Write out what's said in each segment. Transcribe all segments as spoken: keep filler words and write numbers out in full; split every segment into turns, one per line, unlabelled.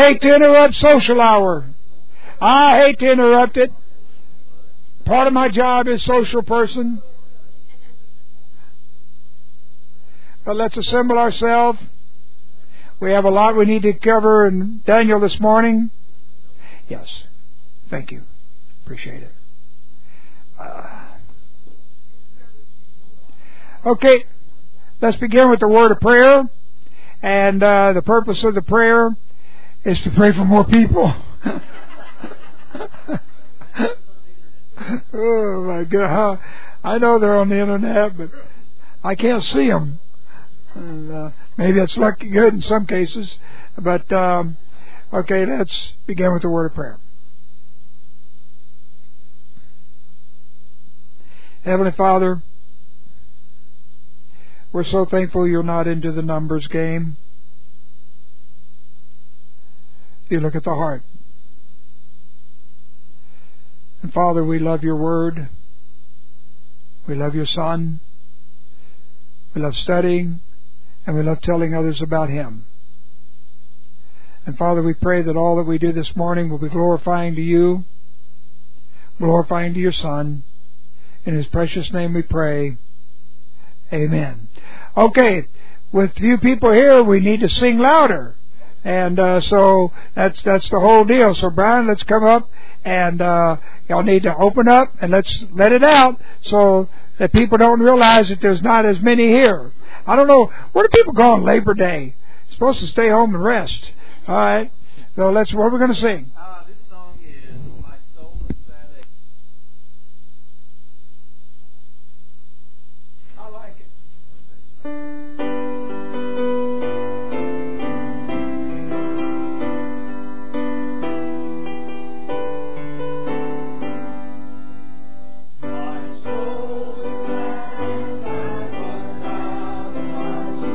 hate to interrupt social hour. I hate to interrupt it. Part of my job is social person. But let's assemble ourselves. We have a lot we need to cover in Daniel this morning. Yes. Thank you. Appreciate it. Uh, okay. Let's begin with the word of prayer. And uh, the purpose of the prayer is to pray for more people. Oh my God! I know they're on the internet, but I can't see them. And, uh, maybe that's lucky good in some cases. But um, okay, let's begin with the word of prayer. Heavenly Father, we're so thankful you're not into the numbers game. You look at the heart. And Father, we love your word. We love your Son. We love studying. And we love telling others about him. And Father, we pray that all that we do this morning will be glorifying to you, glorifying to your Son. In his precious name we pray. Amen. Okay, with few people here, we need to sing louder. And uh, so that's that's the whole deal. So Brian, let's come up. And uh, y'all need to open up and let's let it out so that people don't realize that there's not as many here. I don't know. Where do people go on Labor Day? You're supposed to stay home and rest. All right. So let's. What we're going to sing?
Uh, this song is "My Soul is Sad."
I like it.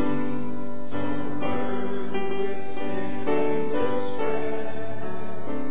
My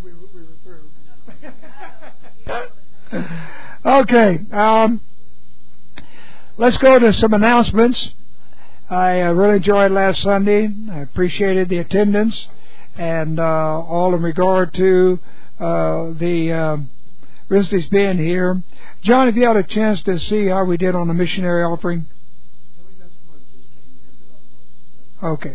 we, we were through. Okay. Um, let's go to some announcements. I uh, really enjoyed last Sunday. I appreciated the attendance, and uh, all in regard to uh, the uh, Risleys being here. John, have you had a chance to see how we did on the missionary offering? Okay.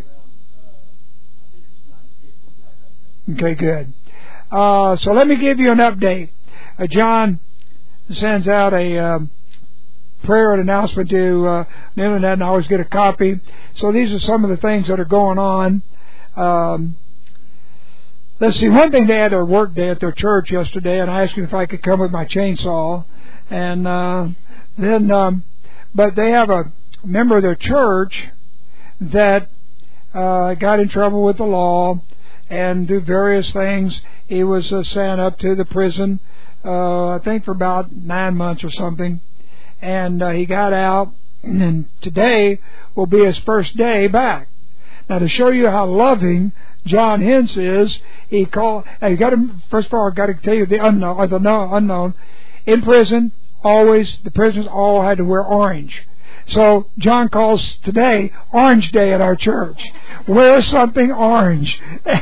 Okay, good. Uh, so let me give you an update. Uh, John sends out a um, prayer and announcement to uh, the internet, and I always get a copy. So these are some of the things that are going on. Um, let's see. One thing, they had a work day at their church yesterday, and I asked them if I could come with my chainsaw. And uh, then, um, but they have a member of their church that uh, got in trouble with the law and do various things. He was uh, sent up to the prison, uh, I think for about nine months or something. And uh, he got out, and today will be his first day back. Now, to show you how loving John Hintz is, he called. You got to first of all, I got to tell you the unknown, or the no, unknown. In prison, always the prisoners all had to wear orange. So John calls today Orange Day at our church. Wear something orange.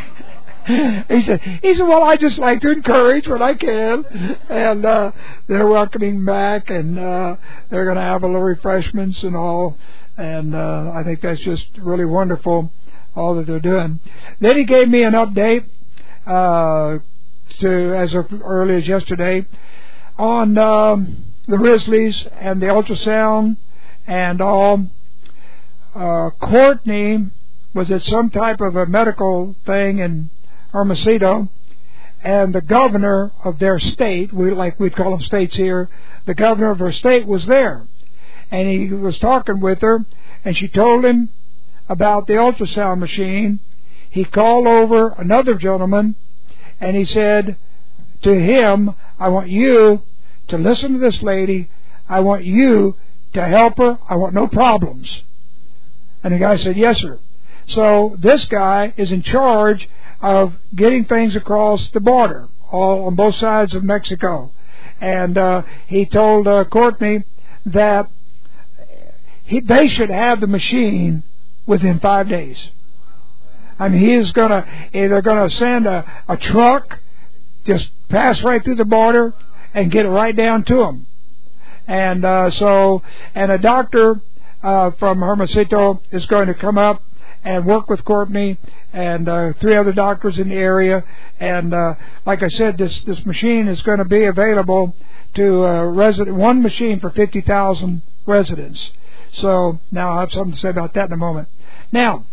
He said, he said, well, I just like to encourage when I can. And uh, they're welcoming back, and uh, they're going to have a little refreshments and all. And uh, I think that's just really wonderful, all that they're doing. Then he gave me an update uh, to as of early as yesterday on um, the Risleys and the ultrasound and all. Uh, Courtney was at some type of a medical thing in Hermosillo, and the governor of their state, we like we'd call them states here, the governor of her state was there, and he was talking with her, and she told him about the ultrasound machine. He called over another gentleman, and he said to him, I want you to listen to this lady. I want you to help her. I want no problems. And the guy said, yes, sir. So this guy is in charge of getting things across the border, all on both sides of Mexico. And uh, he told uh, Courtney that he, they should have the machine within five days. I mean, he is going to, they're going to send a, a truck, just pass right through the border and get it right down to them. And uh, so, and a doctor uh, from Hermosillo is going to come up and work with Courtney and uh, three other doctors in the area. And uh, like I said, this this machine is going to be available to uh, resident one machine for fifty thousand residents. So now I'll have something to say about that in a moment. Now,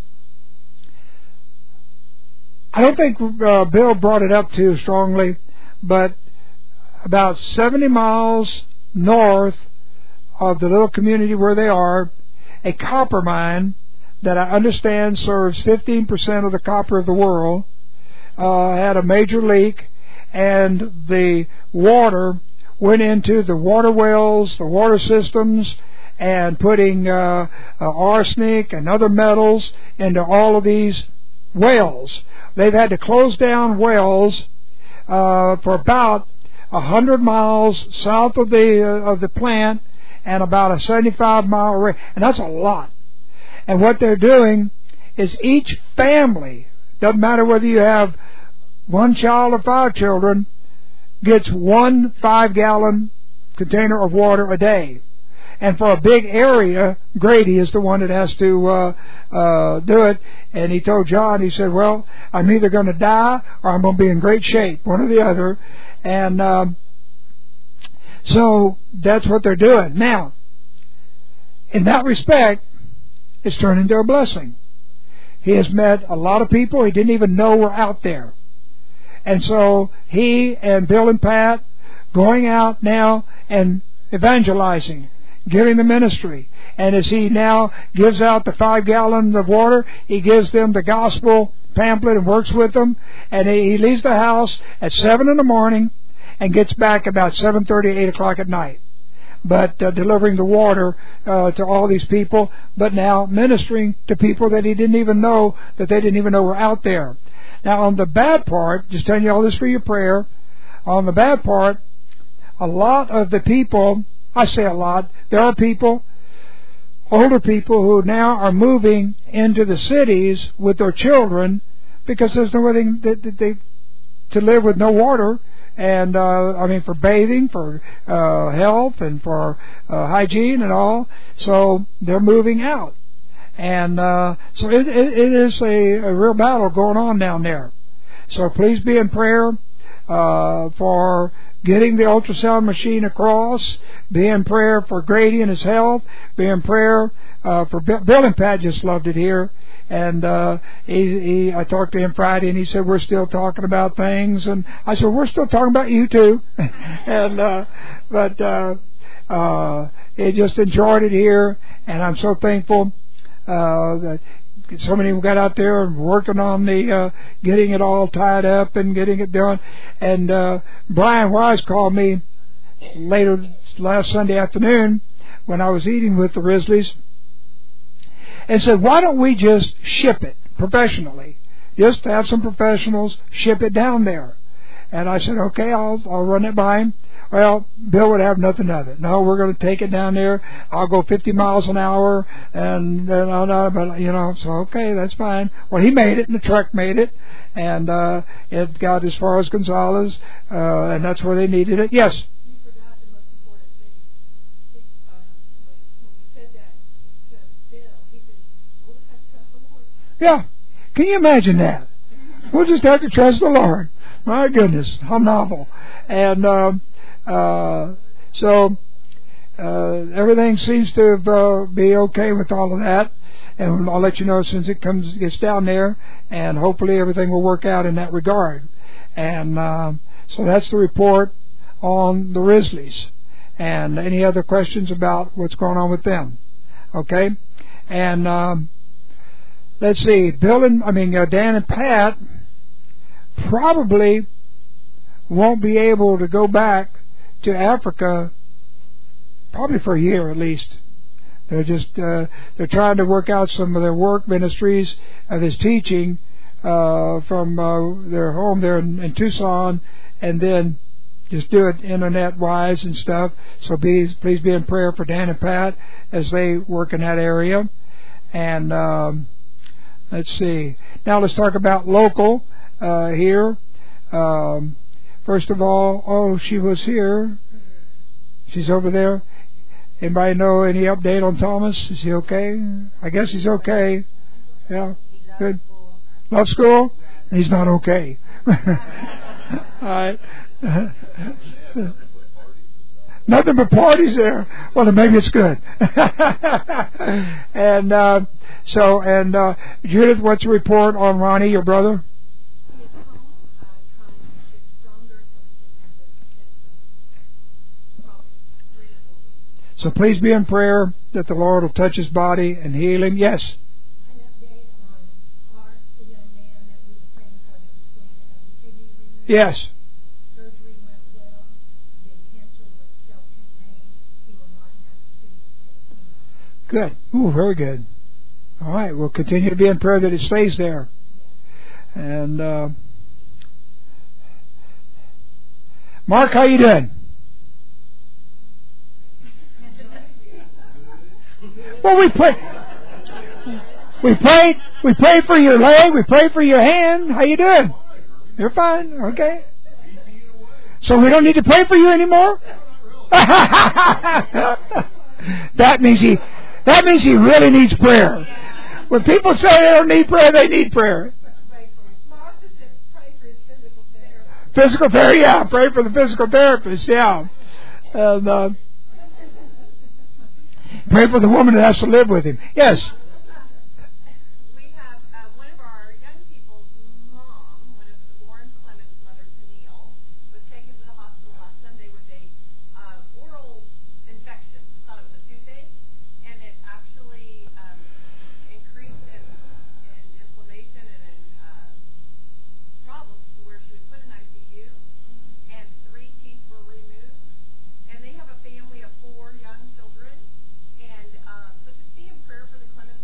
I don't think uh, Bill brought it up too strongly, but about seventy miles north of the little community where they are, a copper mine that I understand serves fifteen percent of the copper of the world, uh, had a major leak, and the water went into the water wells, the water systems, and putting uh, uh, arsenic and other metals into all of these wells. They've had to close down wells uh, for about a hundred miles south of the uh, of the plant, and about a seventy-five mile range, and that's a lot. And what they're doing is each family, doesn't matter whether you have one child or five children, gets one five-gallon container of water a day. And for a big area, Grady is the one that has to uh, uh, do it. And he told John, he said, well, I'm either going to die or I'm going to be in great shape, one or the other. And um, so that's what they're doing. Now, in that respect, it's turned into a blessing. He has met a lot of people he didn't even know were out there. And so he and Bill and Pat going out now and evangelizing, giving the ministry. And as he now gives out the five gallons of water, he gives them the gospel pamphlet and works with them. And he, he leaves the house at seven in the morning and gets back about seven thirty, eight o'clock at night. But uh, delivering the water uh, to all these people, but now ministering to people that he didn't even know, that they didn't even know were out there. Now, on the bad part, just telling you all this for your prayer, on the bad part, a lot of the people, I say a lot, there are people, older people who now are moving into the cities with their children because there's no way they, they, they to live with no water, and uh, I mean for bathing, for uh, health, and for uh, hygiene and all. So they're moving out, and uh, so it, it, it is a, a real battle going on down there. So please be in prayer uh, for getting the ultrasound machine across. Be in prayer for Grady and his health. Be in prayer uh, for Bill, Bill and Pat. Just loved it here. And uh, he, he, I talked to him Friday, and he said, we're still talking about things. And I said, we're still talking about you too. and uh, But uh, uh, he just enjoyed it here, and I'm so thankful uh, that so many got out there and working on the uh, getting it all tied up and getting it done. And uh, Brian Wise called me later last Sunday afternoon when I was eating with the Risleys, and said, why don't we just ship it professionally? Just have some professionals ship it down there. And I said, okay, I'll I'll run it by him. Well, Bill would have nothing of it. No, we're going to take it down there. I'll go fifty miles an hour, and uh, no, but you know, so okay, that's fine. Well, he made it, and the truck made it, and uh, it got as far as Gonzales, uh, and that's where they needed it. Yes. Yeah. Can you imagine that? We'll just have to trust the Lord. My goodness, how novel. And uh, uh, so uh, everything seems to uh, be okay with all of that. And I'll let you know as soon as it comes gets down there. And hopefully everything will work out in that regard. And uh, so that's the report on the Risleys. And any other questions about what's going on with them? Okay? And... Um, Let's see, Bill and, I mean, uh, Dan and Pat probably won't be able to go back to Africa probably for a year at least. They're just, uh, they're trying to work out some of their work ministries of his teaching, uh, from, uh, their home there in, in Tucson, and then just do it internet-wise and stuff. So be, please be in prayer for Dan and Pat as they work in that area. And, um, let's see. Now let's talk about local uh, here. Um, first of all, oh, she was here. She's over there. Anybody know any update on Thomas? Is he okay? I guess he's okay. Yeah, good. Love school? He's not okay. All right. Nothing but parties there. Well, then maybe it's good. and uh, so, and uh, Judith, what's the report on Ronnie, your brother? So please be in prayer that the Lord will touch his body and heal him. Yes.
An update on Art, the young man that we were praying for that was going to have the kidney removed.
Yes.
Surgery went well. The cancer was still contained. He will not have to take chemo.
Good. Ooh, very good. All right. We'll continue to be in prayer that it stays there.
Yes.
And uh, Mark, how you doing? Well, we pray. We prayed. We prayed for your leg. We prayed for your hand. How you doing? You're fine. Okay. So we don't need to pray for you anymore. That means he. That means he really needs prayer. When people say they don't need prayer, they need prayer. Physical therapy. Yeah, pray for the physical therapist. Yeah. And. Uh, Pray for the woman that has to live with him. Yes.
We have uh, one of our young people's mom, one of Lauren Clemens' mother, Tennille, was taken to the hospital last Sunday with a uh, oral infection. Thought it was a toothache, and it actually um, increased in, in inflammation and in uh, problems to where she was put in I C U, and three teeth were removed. And they have a family of four young children. And um, so just be in prayer for the Clemens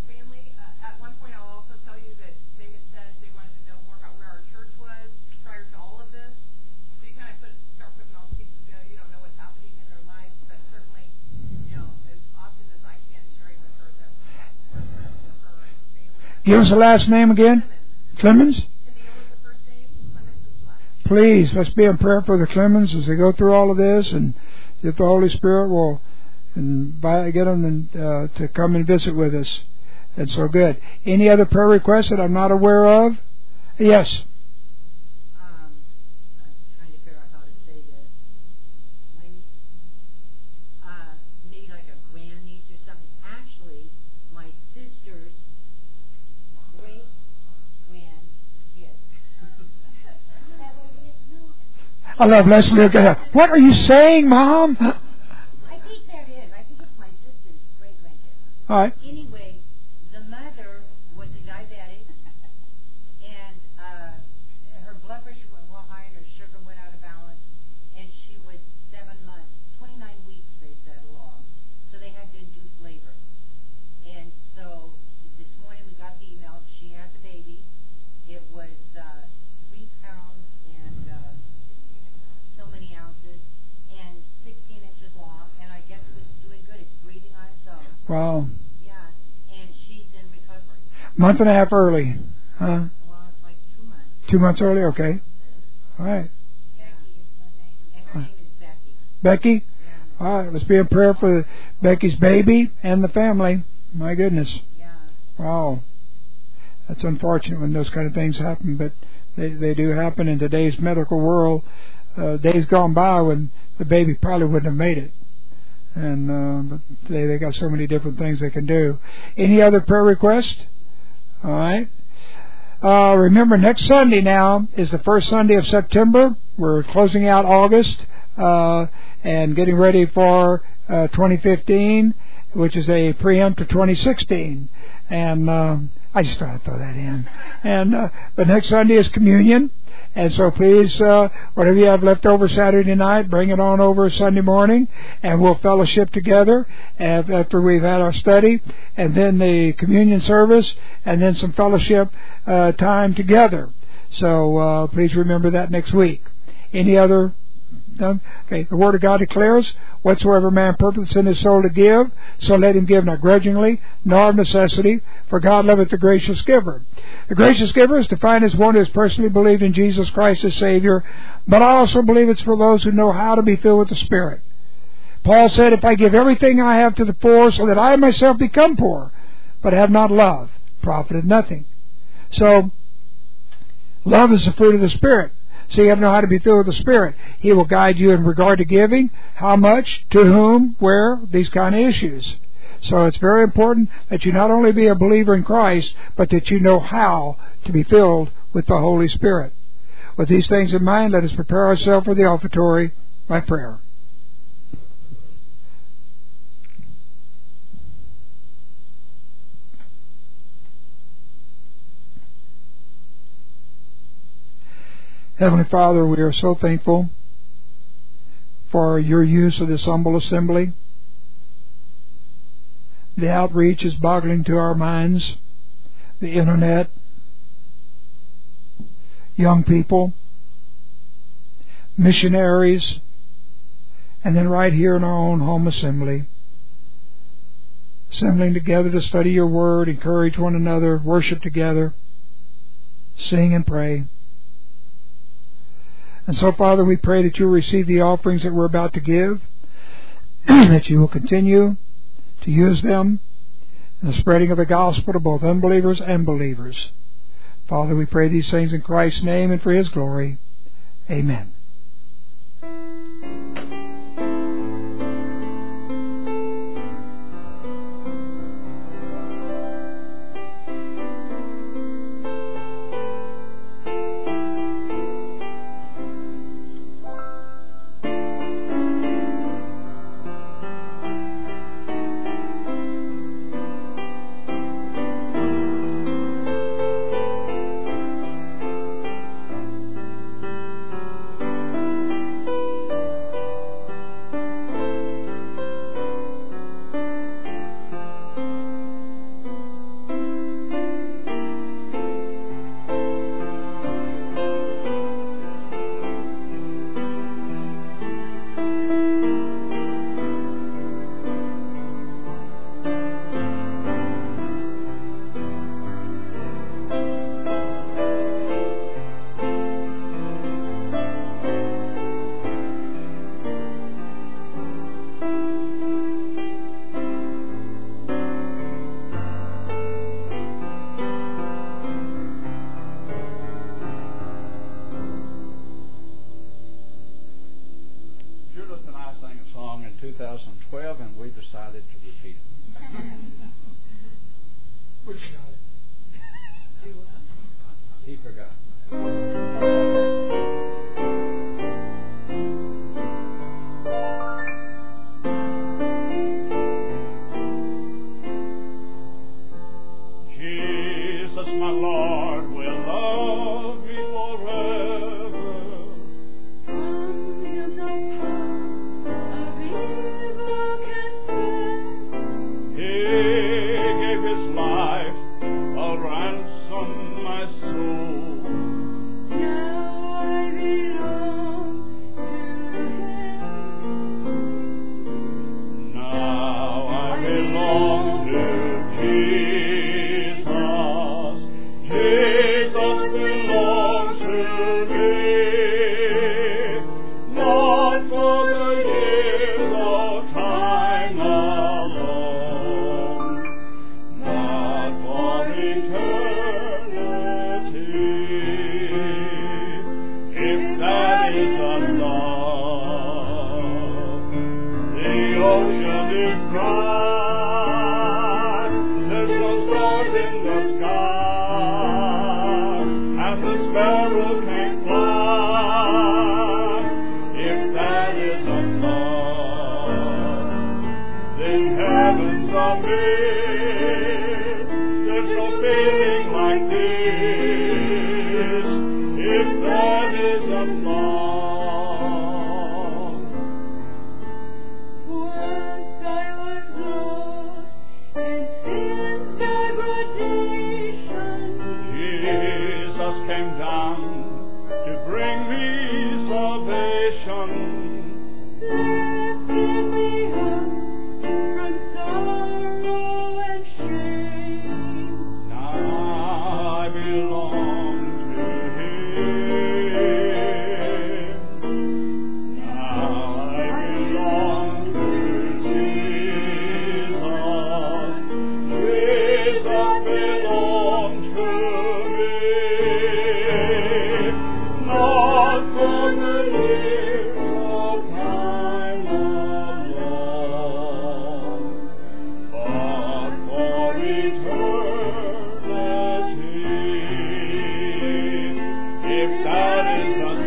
Give us the last name again. Clemens.
Tennille is the first name. Clemens is the last name.
Please, let's be in prayer for the Clemens as they go through all of this, and if the Holy Spirit will invite, get them and, uh, to come and visit with us. And so good. Any other prayer requests that I'm not aware of? Yes.
Um, I'm trying to figure out how to say this. Maybe, uh, maybe like a grandniece or something. Actually, my sister's great grandkid.
I love Leslie. Okay. What are you saying, Mom?
I think that is. I think it's my sister's great grandkid.
All right.
Anyway, the mother was a diabetic, and uh, her blood pressure went real high, and her sugar went out of balance, and she was seven months, twenty-nine weeks, they said, along. So they had to induce labor. And so this morning we got the email. She had the baby. It was uh, three pounds and uh, so many ounces, and sixteen inches long, and I guess it was doing good. It's breathing on its own.
Wow.
Yeah, and she's in recovery.
Month and a half early. Huh?
Well, it's like two months.
Two months early? Okay. All right.
Becky is her name. And her name is Becky.
Becky?
Yeah.
All right. Let's be in prayer for Becky's baby and the family. My goodness.
Yeah.
Wow. That's unfortunate when those kind of things happen, but they, they do happen in today's medical world. Uh, days gone by when the baby probably wouldn't have made it. And uh, but today they got so many different things they can do. Any other prayer requests? All right. Uh, remember, next Sunday now is the first Sunday of September. We're closing out August uh, and getting ready for uh, twenty fifteen, which is a preempt to twenty sixteen. And uh, I just thought I'd throw that in. And uh, but next Sunday is communion. And so please, uh, whatever you have left over Saturday night, bring it on over Sunday morning, and we'll fellowship together after we've had our study, and then the communion service, and then some fellowship uh, time together. So uh, please remember that next week. Any other? No? Okay, the Word of God declares, whatsoever man purposes in his soul to give, so let him give not grudgingly, nor of necessity, for God loveth the gracious giver. The gracious giver is defined as one who has personally believed in Jesus Christ as Savior, but I also believe it's for those who know how to be filled with the Spirit. Paul said, if I give everything I have to the poor, so that I myself become poor, but have not love, profiteth nothing. So, love is the fruit of the Spirit. So you have to know how to be filled with the Spirit. He will guide you in regard to giving, how much, to whom, where, these kind of issues. So it's very important that you not only be a believer in Christ, but that you know how to be filled with the Holy Spirit. With these things in mind, let us prepare ourselves for the offertory by prayer. Heavenly Father, we are so thankful for your use of this humble assembly. The outreach is boggling to our minds. The internet, young people, missionaries, and then right here in our own home assembly, assembling together to study your word, encourage one another, worship together, sing and pray. And so, Father, we pray that you'll receive the offerings that we're about to give, that you will continue to use them in the spreading of the gospel to both unbelievers and believers. Father, we pray these things in Christ's name and for His glory. Amen.
in two thousand twelve, and we decided to repeat it.
We forgot it.
He forgot.
Jesus, my Lord, will love me forever.
From him no power of evil can steal.
He gave his life a ransom, my soul.
Now I belong to him.
Now I belong to Jesus. Jesus belongs to me. Not for the years of time alone, not for eternity. If that is a love, the ocean is dry. There's no stars in the sky, and the sparrow can't fly. If that is a love, then heaven's a myth. There's no feeling like this. If that is a love.
Once I was lost in sin's degradation.
Jesus came down to bring me salvation.
Lifted me up from sorrow and shame.
Now I belong to him. Now I belong to Jesus. Jesus belongs to me. Not for the years of time alone, but for eternity. If that is a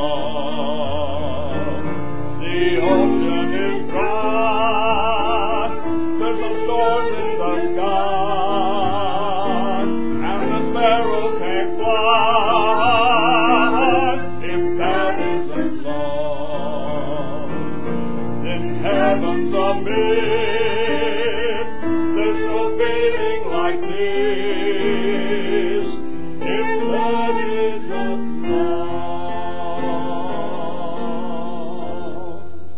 love, the ocean is dry. There's no stars in the sky, and the sparrow can't fly. If that is a love, then heaven's a myth. There's no feeling like this. If that is a love.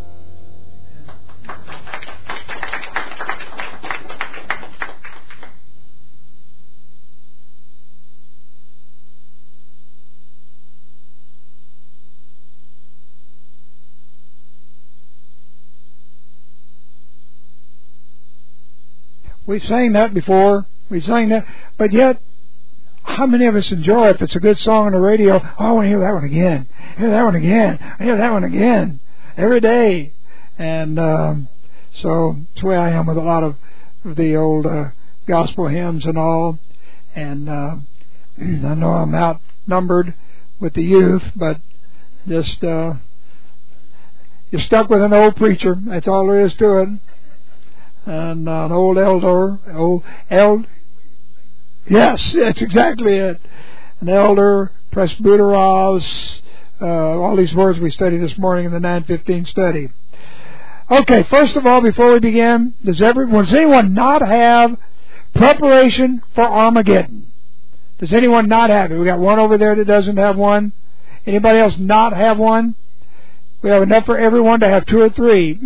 We sang that before. We sang that, but yet, how many of us enjoy if it's a good song on the radio? Oh, I want to hear that one again. Hear that one again. I hear that one again every day. And um, so that's the way I am with a lot of the old uh, gospel hymns and all. And uh, I know I'm outnumbered with the youth, but just uh, you're stuck with an old preacher. That's all there is to it. And uh, an old elder, old eld. Yes, that's exactly it. An elder, presbyteros, uh, all these words we studied this morning in the nine fifteen study. Okay, first of all, before we begin, does everyone, does anyone not have preparation for Armageddon? Does anyone not have it? We got one over there that doesn't have one. Anybody else not have one? We have enough for everyone to have two or three.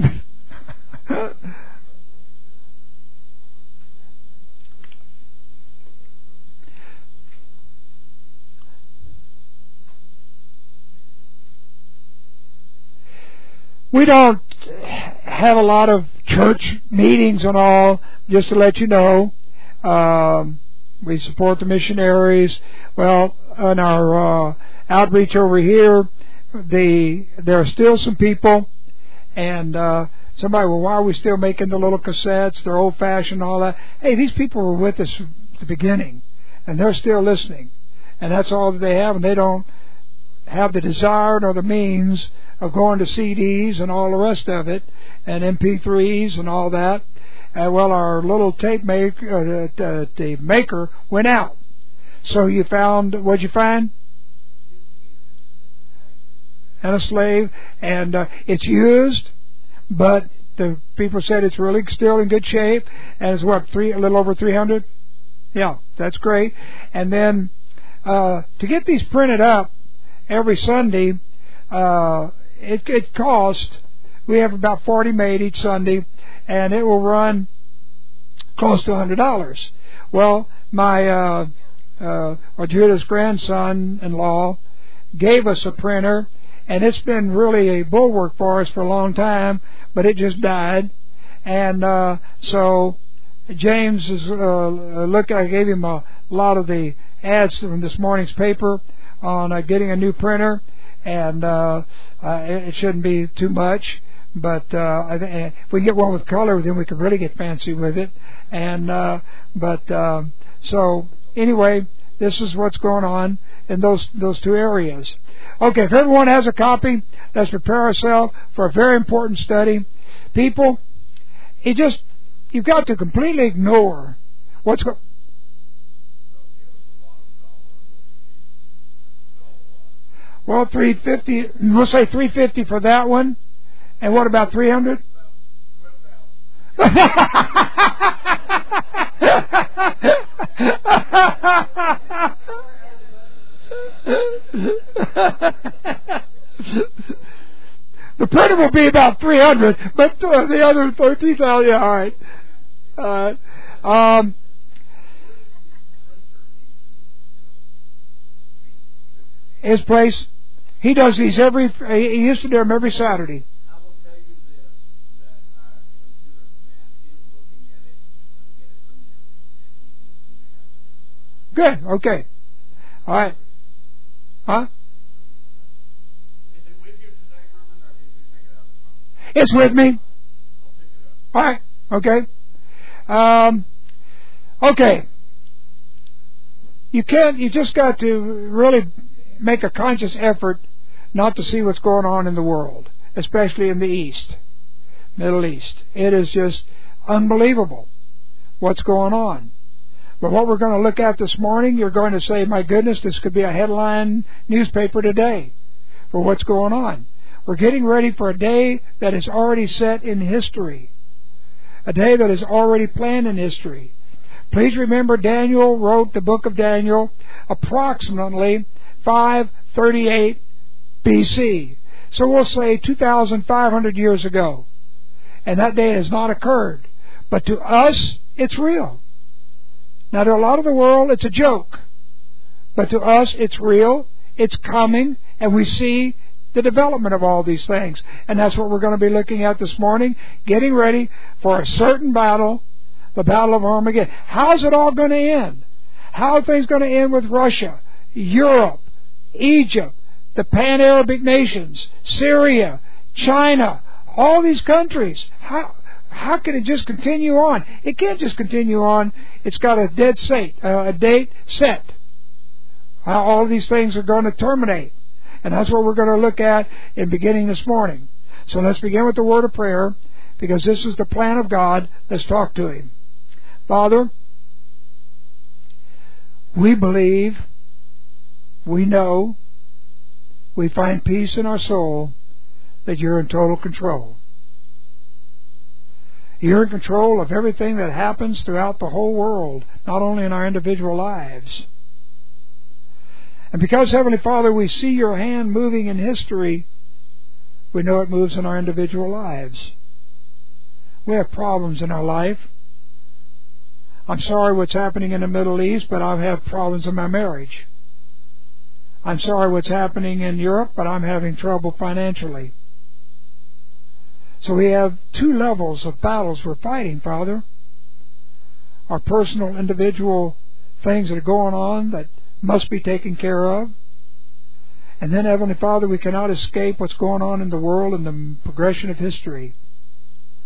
We don't have a lot of church meetings and all, just to let you know. Um, we support the missionaries. Well, in our uh, outreach over here, the there are still some people, and uh, Somebody, well, why are we still making the little cassettes? They're old-fashioned and all that. Hey, these people were with us from the beginning, and they're still listening. And that's all that they have, and they don't have the desire nor the means of going to C Ds and all the rest of it, and M P threes and all that. Uh, well, our little tape maker, uh, the, the maker went out. So you found, what'd you find? And a slave, and uh, it's used, but the people said it's really still in good shape, and it's what, three, a little over three hundred? Yeah, that's great. And then uh, to get these printed up every Sunday, uh, it, it costs, we have about forty made each Sunday, and it will run close to one hundred dollars. Well, my uh, uh, Judah's grandson-in-law gave us a printer, and it's been really a bulwark for us for a long time, but it just died. And uh, so James is uh, look. I gave him a lot of the ads from this morning's paper on uh, getting a new printer, and uh, uh, it shouldn't be too much. But uh, I th- if we get one with color, then we can really get fancy with it. And uh, but uh, so anyway, this is what's going on in those those two areas. Okay, if everyone has a copy, let's prepare ourselves for a very important study. People, you just you've got to completely ignore what's going. Well, three fifty. We'll say three fifty for that one. And what about three hundred? The printer will be about three hundred, but uh, the other thirteen thousand, yeah, all right. All right. Um, his place, he does these every, he used to do them every Saturday.
I will tell you this, that our computer man is looking at it and get it from you.
Good, okay. All right. Huh?
Is it with you today, Herman, or did you take it out of the car?
It's with me.
I'll pick it up.
All right. Okay. Um, okay. You can't, you just got to really make a conscious effort not to see what's going on in the world, especially in the East, Middle East. It is just unbelievable what's going on. But what we're going to look at this morning, you're going to say, my goodness, this could be a headline newspaper today for what's going on. We're getting ready for a day that is already set in history, a day that is already planned in history. Please remember, Daniel wrote the book of Daniel approximately five thirty-eight B C. So we'll say two thousand five hundred years ago. And that day has not occurred. But to us, it's real. Now, to a lot of the world, it's a joke. But to us, it's real, it's coming, and we see the development of all these things. And that's what we're going to be looking at this morning, getting ready for a certain battle, the Battle of Armageddon. How's it all going to end? How are things going to end with Russia, Europe, Egypt, the Pan-Arabic nations, Syria, China, all these countries? How how can it just continue on? It can't just continue on. It's got a dead set, uh, a date set. How all these things are going to terminate. And that's what we're going to look at in beginning this morning. So let's begin with the word of prayer, because this is the plan of God. Let's talk to Him. Father, we believe, we know, we find peace in our soul that You're in total control. You're in control of everything that happens throughout the whole world, not only in our individual lives. And because, Heavenly Father, we see Your hand moving in history, we know it moves in our individual lives. We have problems in our life. I'm sorry what's happening in the Middle East, but I have problems in my marriage. I'm sorry what's happening in Europe, but I'm having trouble financially. So we have two levels of battles we're fighting, Father. Our personal, individual things that are going on that must be taken care of. And then, Heavenly Father, we cannot escape what's going on in the world and the progression of history.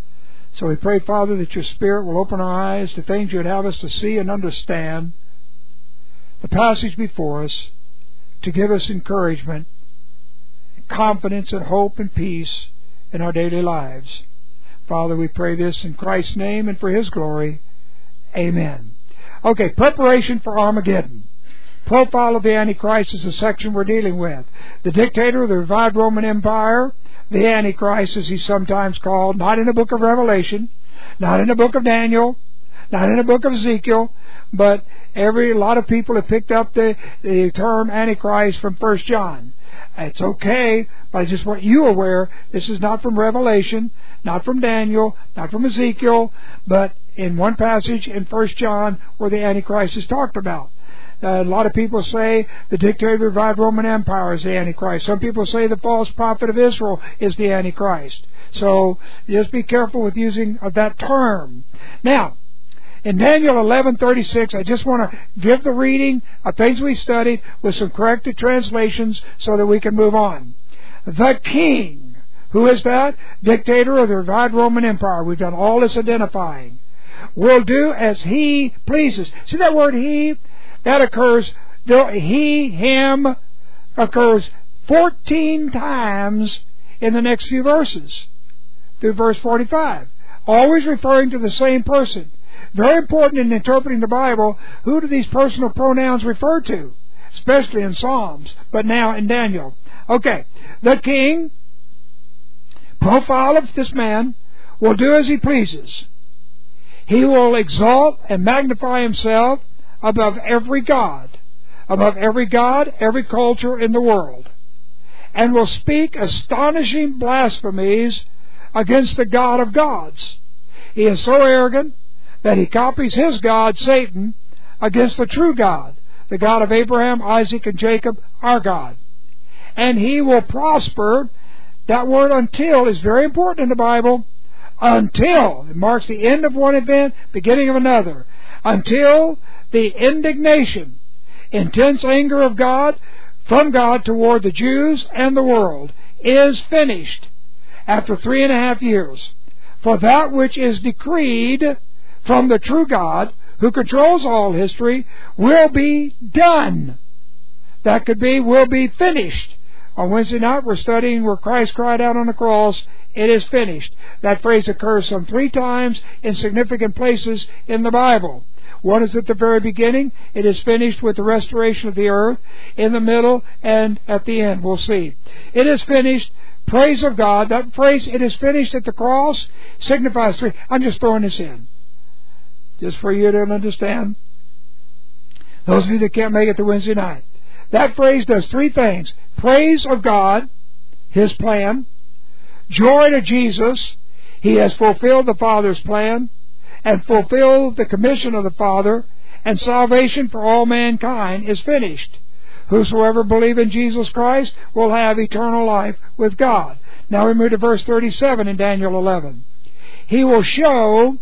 So we pray, Father, that your Spirit will open our eyes to things you would have us to see and understand the passage before us, to give us encouragement, confidence and hope and peace in our daily lives. Father, we pray this in Christ's name and for His glory. Amen. Okay, preparation for Armageddon. Profile of the Antichrist is the section we're dealing with. The dictator of the revived Roman Empire, the Antichrist as he's sometimes called, not in the book of Revelation, not in the book of Daniel, not in the book of Ezekiel, but every a lot of people have picked up the, the term Antichrist from First John. It's okay, but I just want you aware, this is not from Revelation, not from Daniel, not from Ezekiel, but in one passage in First John where the Antichrist is talked about. Uh, a lot of people say the dictator of the revived Roman Empire is the Antichrist. Some people say the false prophet of Israel is the Antichrist. So just be careful with using of that term. Now, in Daniel eleven thirty-six, I just want to give the reading of things we studied with some corrected translations so that we can move on. The king, who is that? Dictator of the revived Roman Empire. We've done all this identifying. Will do as he pleases. See that word he? That occurs, he, him, occurs fourteen times in the next few verses, through verse forty-five. Always referring to the same person. Very important in interpreting the Bible, who do these personal pronouns refer to? Especially in Psalms, but now in Daniel. Okay, the king, profile of this man, will do as he pleases. He will exalt and magnify himself above every god, above every god, every culture in the world, and will speak astonishing blasphemies against the God of gods. He is so arrogant that he copies his god, Satan, against the true God, the God of Abraham, Isaac, and Jacob, our God. And he will prosper. That word until is very important in the Bible. Until. It marks the end of one event, beginning of another. Until the indignation, intense anger of God, from God toward the Jews and the world, is finished after three and a half years. For that which is decreed from the true God, who controls all history, will be done. That could be, will be finished. On Wednesday night we're studying where Christ cried out on the cross, it is finished. That phrase occurs some three times in significant places in the Bible. One is at the very beginning. It is finished with the restoration of the earth. In the middle and at the end. We'll see. It is finished. Praise of God. That phrase, it is finished at the cross, signifies three. I'm just throwing this in, just for you to understand. Those of you that can't make it to Wednesday night. That phrase does three things. Praise of God, His plan. Joy to Jesus. He has fulfilled the Father's plan and fulfilled the commission of the Father, and salvation for all mankind is finished. Whosoever believe in Jesus Christ will have eternal life with God. Now we move to verse thirty-seven in Daniel eleven. He will show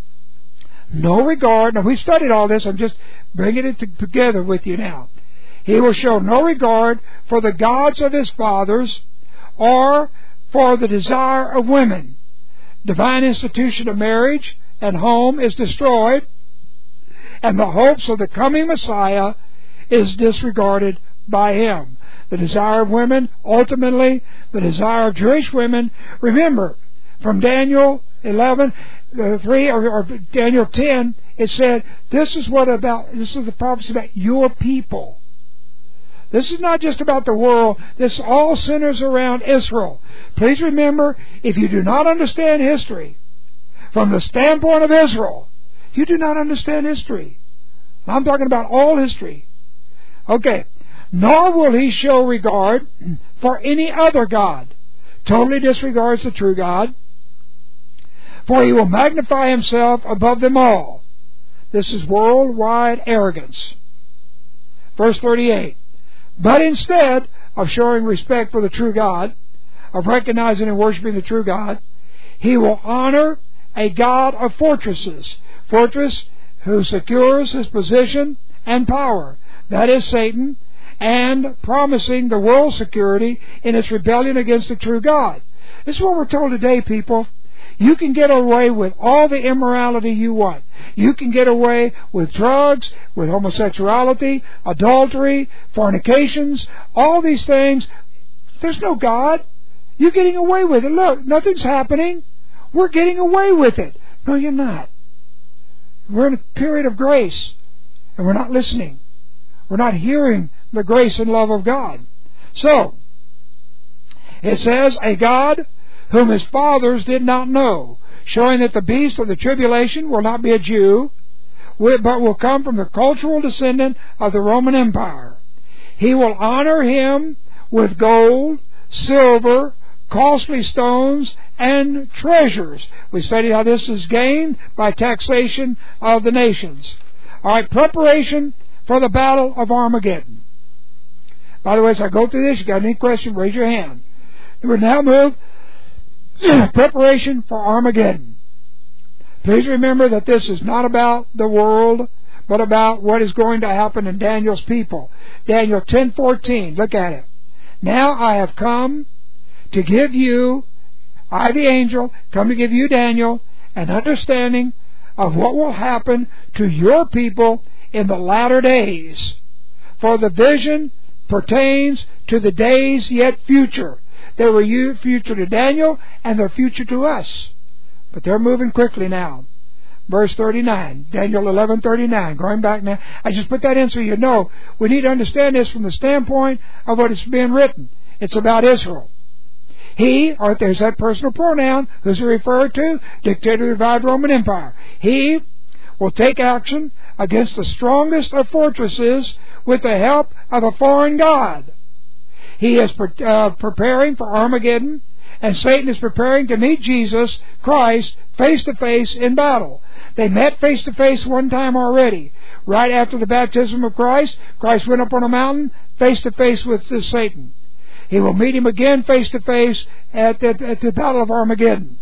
no regard. Now we've studied all this. I'm just bringing it together with you now. He will show no regard for the gods of his fathers or for the desire of women. Divine institution of marriage and home is destroyed, and the hopes of the coming Messiah is disregarded by him. The desire of women, ultimately, the desire of Jewish women. Remember, from Daniel eleven, uh, three, or, or Daniel ten, it said, this is what about, this is the prophecy about your people. This is not just about the world. This all centers around Israel. Please remember, if you do not understand history from the standpoint of Israel, you do not understand history. I'm talking about all history. Okay. Nor will he show regard for any other God. Totally disregards the true God. For he will magnify himself above them all. This is worldwide arrogance. Verse thirty-eight. But instead of showing respect for the true God, of recognizing and worshiping the true God, he will honor a God of fortresses. Fortress who secures his position and power. That is Satan, and promising the world security in its rebellion against the true God. This is what we're told today, people. You can get away with all the immorality you want. You can get away with drugs, with homosexuality, adultery, fornications, all these things. There's no God. You're getting away with it. Look, nothing's happening. We're getting away with it. No, you're not. We're in a period of grace, and we're not listening. We're not hearing the grace and love of God. So, it says, a God whom his fathers did not know, showing that the beast of the tribulation will not be a Jew, but will come from the cultural descendant of the Roman Empire. He will honor him with gold, silver, costly stones, and treasures. We studied how this is gained by taxation of the nations. All right, preparation for the battle of Armageddon. By the way, as I go through this, you got any question, raise your hand. We now move preparation for Armageddon. Please remember that this is not about the world, but about what is going to happen in Daniel's people. Daniel ten fourteen, look at it. Now I have come to give you, I the angel, come to give you, Daniel, an understanding of what will happen to your people in the latter days. For the vision pertains to the days yet future. They were future to Daniel, and they're future to us. But they're moving quickly now. Verse thirty-nine, Daniel eleven thirty-nine, going back now. I just put that in so you know. We need to understand this from the standpoint of what is being written. It's about Israel. He, or there's that personal pronoun, who's it referred to? Dictator of the revived Roman Empire. He will take action against the strongest of fortresses with the help of a foreign god. He is pre- uh, preparing for Armageddon, and Satan is preparing to meet Jesus Christ face to face in battle. They met face to face one time already. Right after the baptism of Christ, Christ went up on a mountain face to face with Satan. He will meet him again face to face at the, at the battle of Armageddon.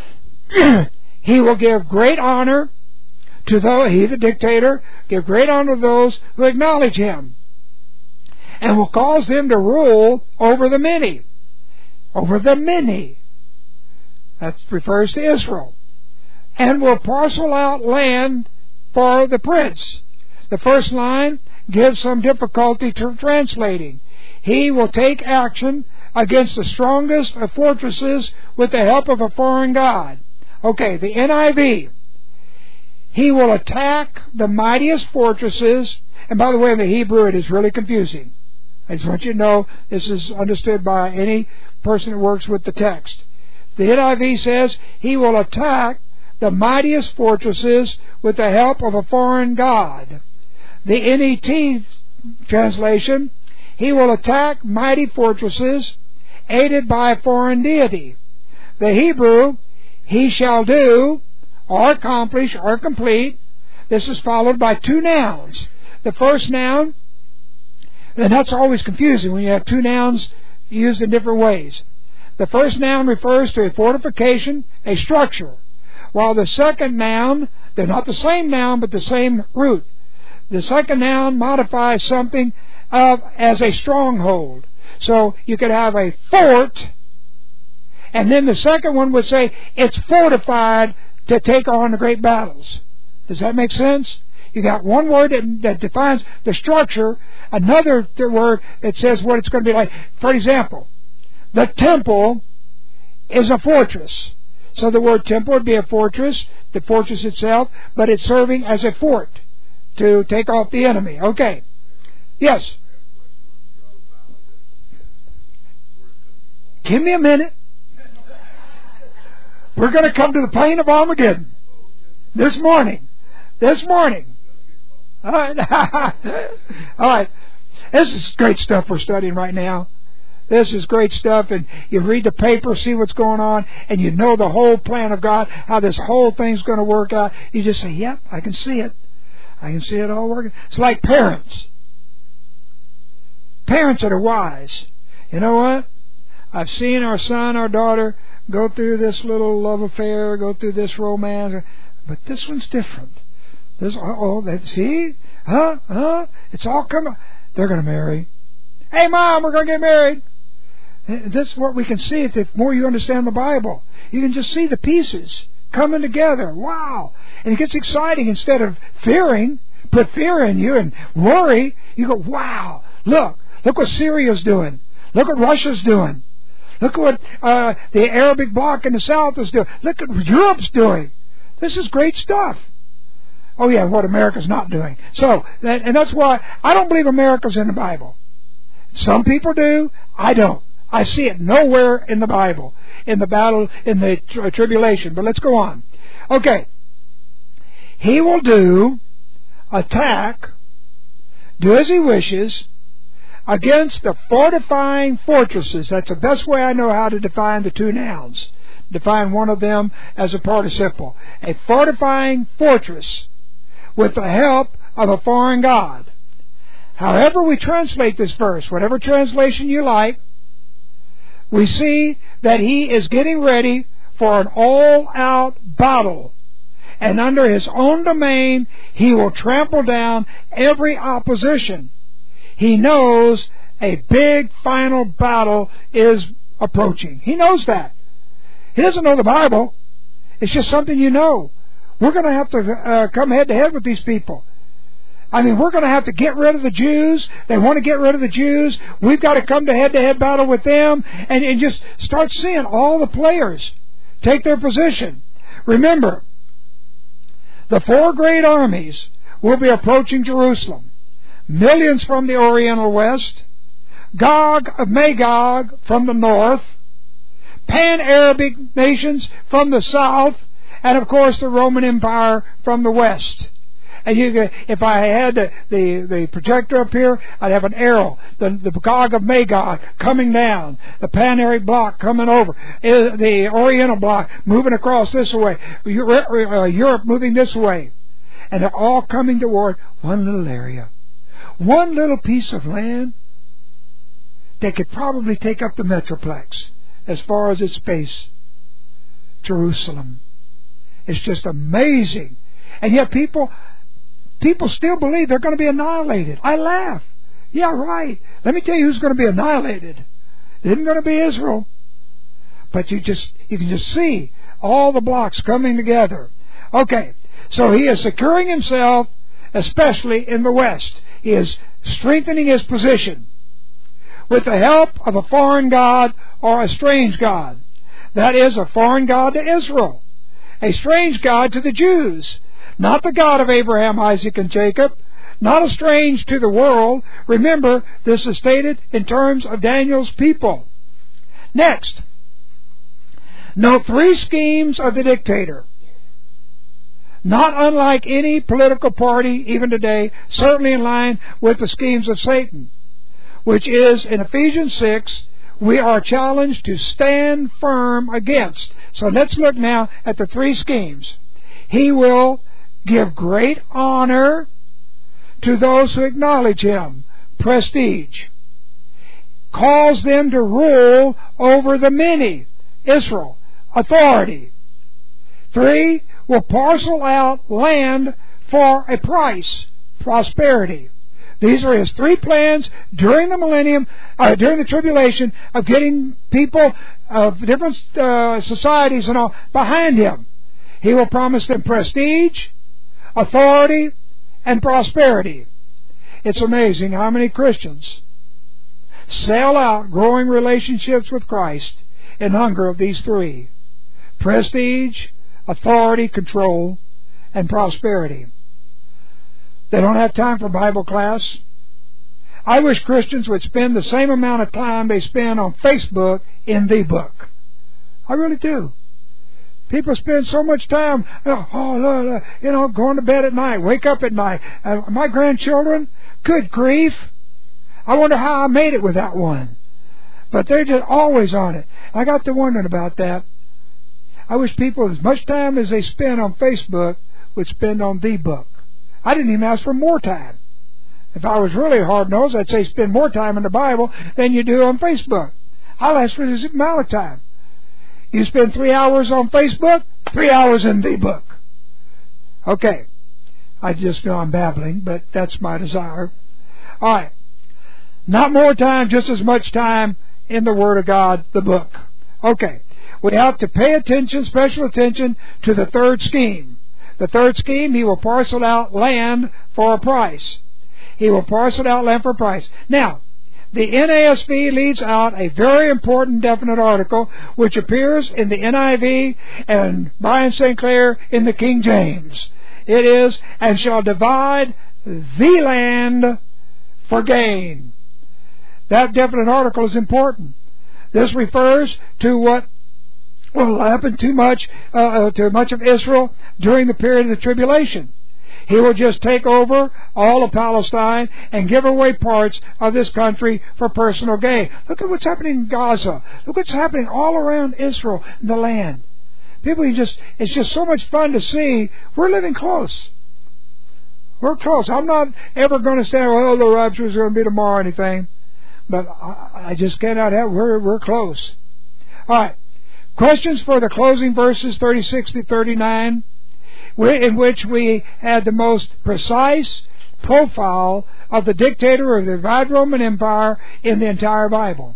He will give great honor to those, he the dictator, give great honor to those who acknowledge him, and will cause them to rule over the many. Over the many. That refers to Israel. And will parcel out land for the prince. The first line gives some difficulty to translating. He will take action against the strongest of fortresses with the help of a foreign god. Okay, the N I V. He will attack the mightiest fortresses. And by the way, in the Hebrew it is really confusing. I just want you to know this is understood by any person that works with the text. The N I V says he will attack the mightiest fortresses with the help of a foreign god. The N E T translation, he will attack mighty fortresses aided by a foreign deity. The Hebrew, he shall do, or accomplish, or complete. This is followed by two nouns. The first noun, and that's always confusing when you have two nouns used in different ways. The first noun refers to a fortification, a structure, while the second noun, they're not the same noun but the same root. The second noun modifies something of as a stronghold. So you could have a fort, and then the second one would say it's fortified to take on the great battles. Does that make sense? You got one word that, that defines the structure, another word that says what it's going to be like. For example, the temple is a fortress. So the word temple would be a fortress, the fortress itself, but it's serving as a fort to take off the enemy. Okay. Yes? Give me a minute. We're going to come to the plain of Armageddon this morning. This morning. All right. All right. This is great stuff we're studying right now. This is great stuff, and you read the paper, see what's going on, and you know the whole plan of God, how this whole thing's going to work out. You just say, yep, I can see it. I can see it all working. It's like parents. Parents that are wise. You know what? I've seen our son, our daughter, go through this little love affair, go through this romance, but this one's different. This, oh, see? Huh? Huh? It's all coming. They're going to marry. Hey, Mom, we're going to get married. This is what we can see the more you understand the Bible. You can just see the pieces coming together. Wow. And it gets exciting. Instead of fearing, put fear in you and worry, you go, wow, look, look what Syria's doing. Look what Russia's doing. Look at what uh, the Arabic bloc in the south is doing. Look at what Europe's doing. This is great stuff. Oh yeah, what America's not doing. So, and that's why I don't believe America's in the Bible. Some people do. I don't. I see it nowhere in the Bible, in the battle, in the tri- tribulation. But let's go on. Okay. He will do, attack, do as he wishes, against the fortifying fortresses. That's the best way I know how to define the two nouns. Define one of them as a participle. A fortifying fortress with the help of a foreign god. However we translate this verse, whatever translation you like, we see that he is getting ready for an all-out battle. And under his own domain, he will trample down every opposition. He knows a big final battle is approaching. He knows that. He doesn't know the Bible. It's just something you know. We're going to have to uh, come head to head with these people. I mean, we're going to have to get rid of the Jews. They want to get rid of the Jews. We've got to come to head-to-head battle with them and, and just start seeing all the players take their position. Remember, the four great armies will be approaching Jerusalem. Millions from the Oriental West, Gog of Magog from the north, Pan-Arabic nations from the south, and of course the Roman Empire from the west. And you, if I had the, the, the projector up here, I'd have an arrow. The, the Gog of Magog coming down. The Pan-Arab bloc coming over. The Oriental bloc moving across this way. Europe moving this way. And they're all coming toward one little area. One little piece of land that could probably take up the Metroplex as far as its space. Jerusalem. It's just amazing. And yet people... People still believe they're going to be annihilated. I laugh. Yeah, right. Let me tell you who's going to be annihilated. It isn't going to be Israel. But you just you can just see all the blocks coming together. Okay, so he is securing himself, especially in the West. He is strengthening his position with the help of a foreign god or a strange god. That is, a foreign god to Israel, a strange god to the Jews. Not the God of Abraham, Isaac, and Jacob. Not a strange to the world. Remember, this is stated in terms of Daniel's people. Next, note three schemes of the dictator. Not unlike any political party, even today, certainly in line with the schemes of Satan, which is, in Ephesians six, we are challenged to stand firm against. So let's look now at the three schemes. He will give great honor to those who acknowledge him. Prestige. Calls them to rule over the many. Israel. Authority. Three, will parcel out land for a price. Prosperity. These are his three plans during the millennium, uh, during the tribulation, of getting people of different uh, societies and all behind him. He will promise them prestige, authority, and prosperity. It's amazing how many Christians sell out growing relationships with Christ in hunger of these three: prestige, authority, control, and prosperity. They don't have time for Bible class. I wish Christians would spend the same amount of time they spend on Facebook in the book. I really do. People spend so much time, oh, oh, you know, going to bed at night, wake up at night. Uh, my grandchildren, good grief. I wonder how I made it without one. But they're just always on it. I got to wondering about that. I wish people, as much time as they spend on Facebook, would spend on the book. I didn't even ask for more time. If I was really hard-nosed, I'd say spend more time in the Bible than you do on Facebook. I'll ask for this amount of time. You spend three hours on Facebook, three hours in the book. Okay. I just know I'm babbling, but that's my desire. All right. Not more time, just as much time in the Word of God, the book. Okay. We have to pay attention, special attention, to the third scheme. The third scheme, He will parcel out land for a price. He will parcel out land for a price. Now, the N A S B leaves out a very important definite article which appears in the N I V and Brian Saint Clair in the King James. It is, and shall divide the land for gain. That definite article is important. This refers to what will happen to much, uh, to much of Israel during the period of the tribulation. He will just take over all of Palestine and give away parts of this country for personal gain. Look at what's happening in Gaza. Look what's happening all around Israel and the land. People, you just, it's just so much fun to see. We're living close. We're close. I'm not ever going to say, well, the rapture is going to be tomorrow or anything. But I, I just cannot have, we're, we're close. All right. Questions for the closing verses thirty-six to thirty-nine, in which we had the most precise profile of the dictator of the divided Roman Empire in the entire Bible.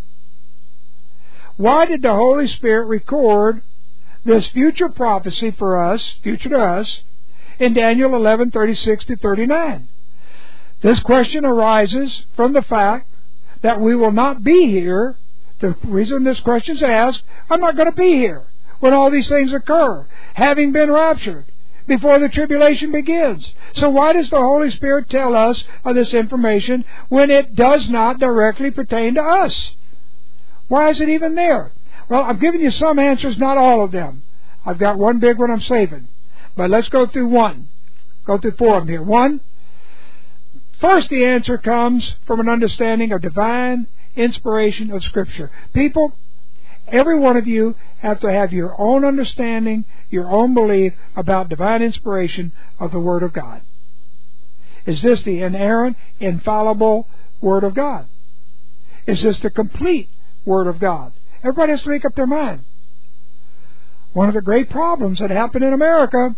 Why did the Holy Spirit record this future prophecy for us, future to us, in Daniel eleven, thirty-six to thirty-nine? This question arises from the fact that we will not be here. The reason this question is asked, I'm not going to be here when all these things occur, having been raptured before the tribulation begins. So why does the Holy Spirit tell us of this information when it does not directly pertain to us? Why is it even there? Well, I'm giving you some answers, not all of them. I've got one big one I'm saving. But let's go through one. Go through four of them here. One, first the answer comes from an understanding of divine inspiration of Scripture. People, every one of you have to have your own understanding, your own belief about divine inspiration of the Word of God. Is this the inerrant, infallible Word of God? Is this the complete Word of God? Everybody has to make up their mind. One of the great problems that happened in America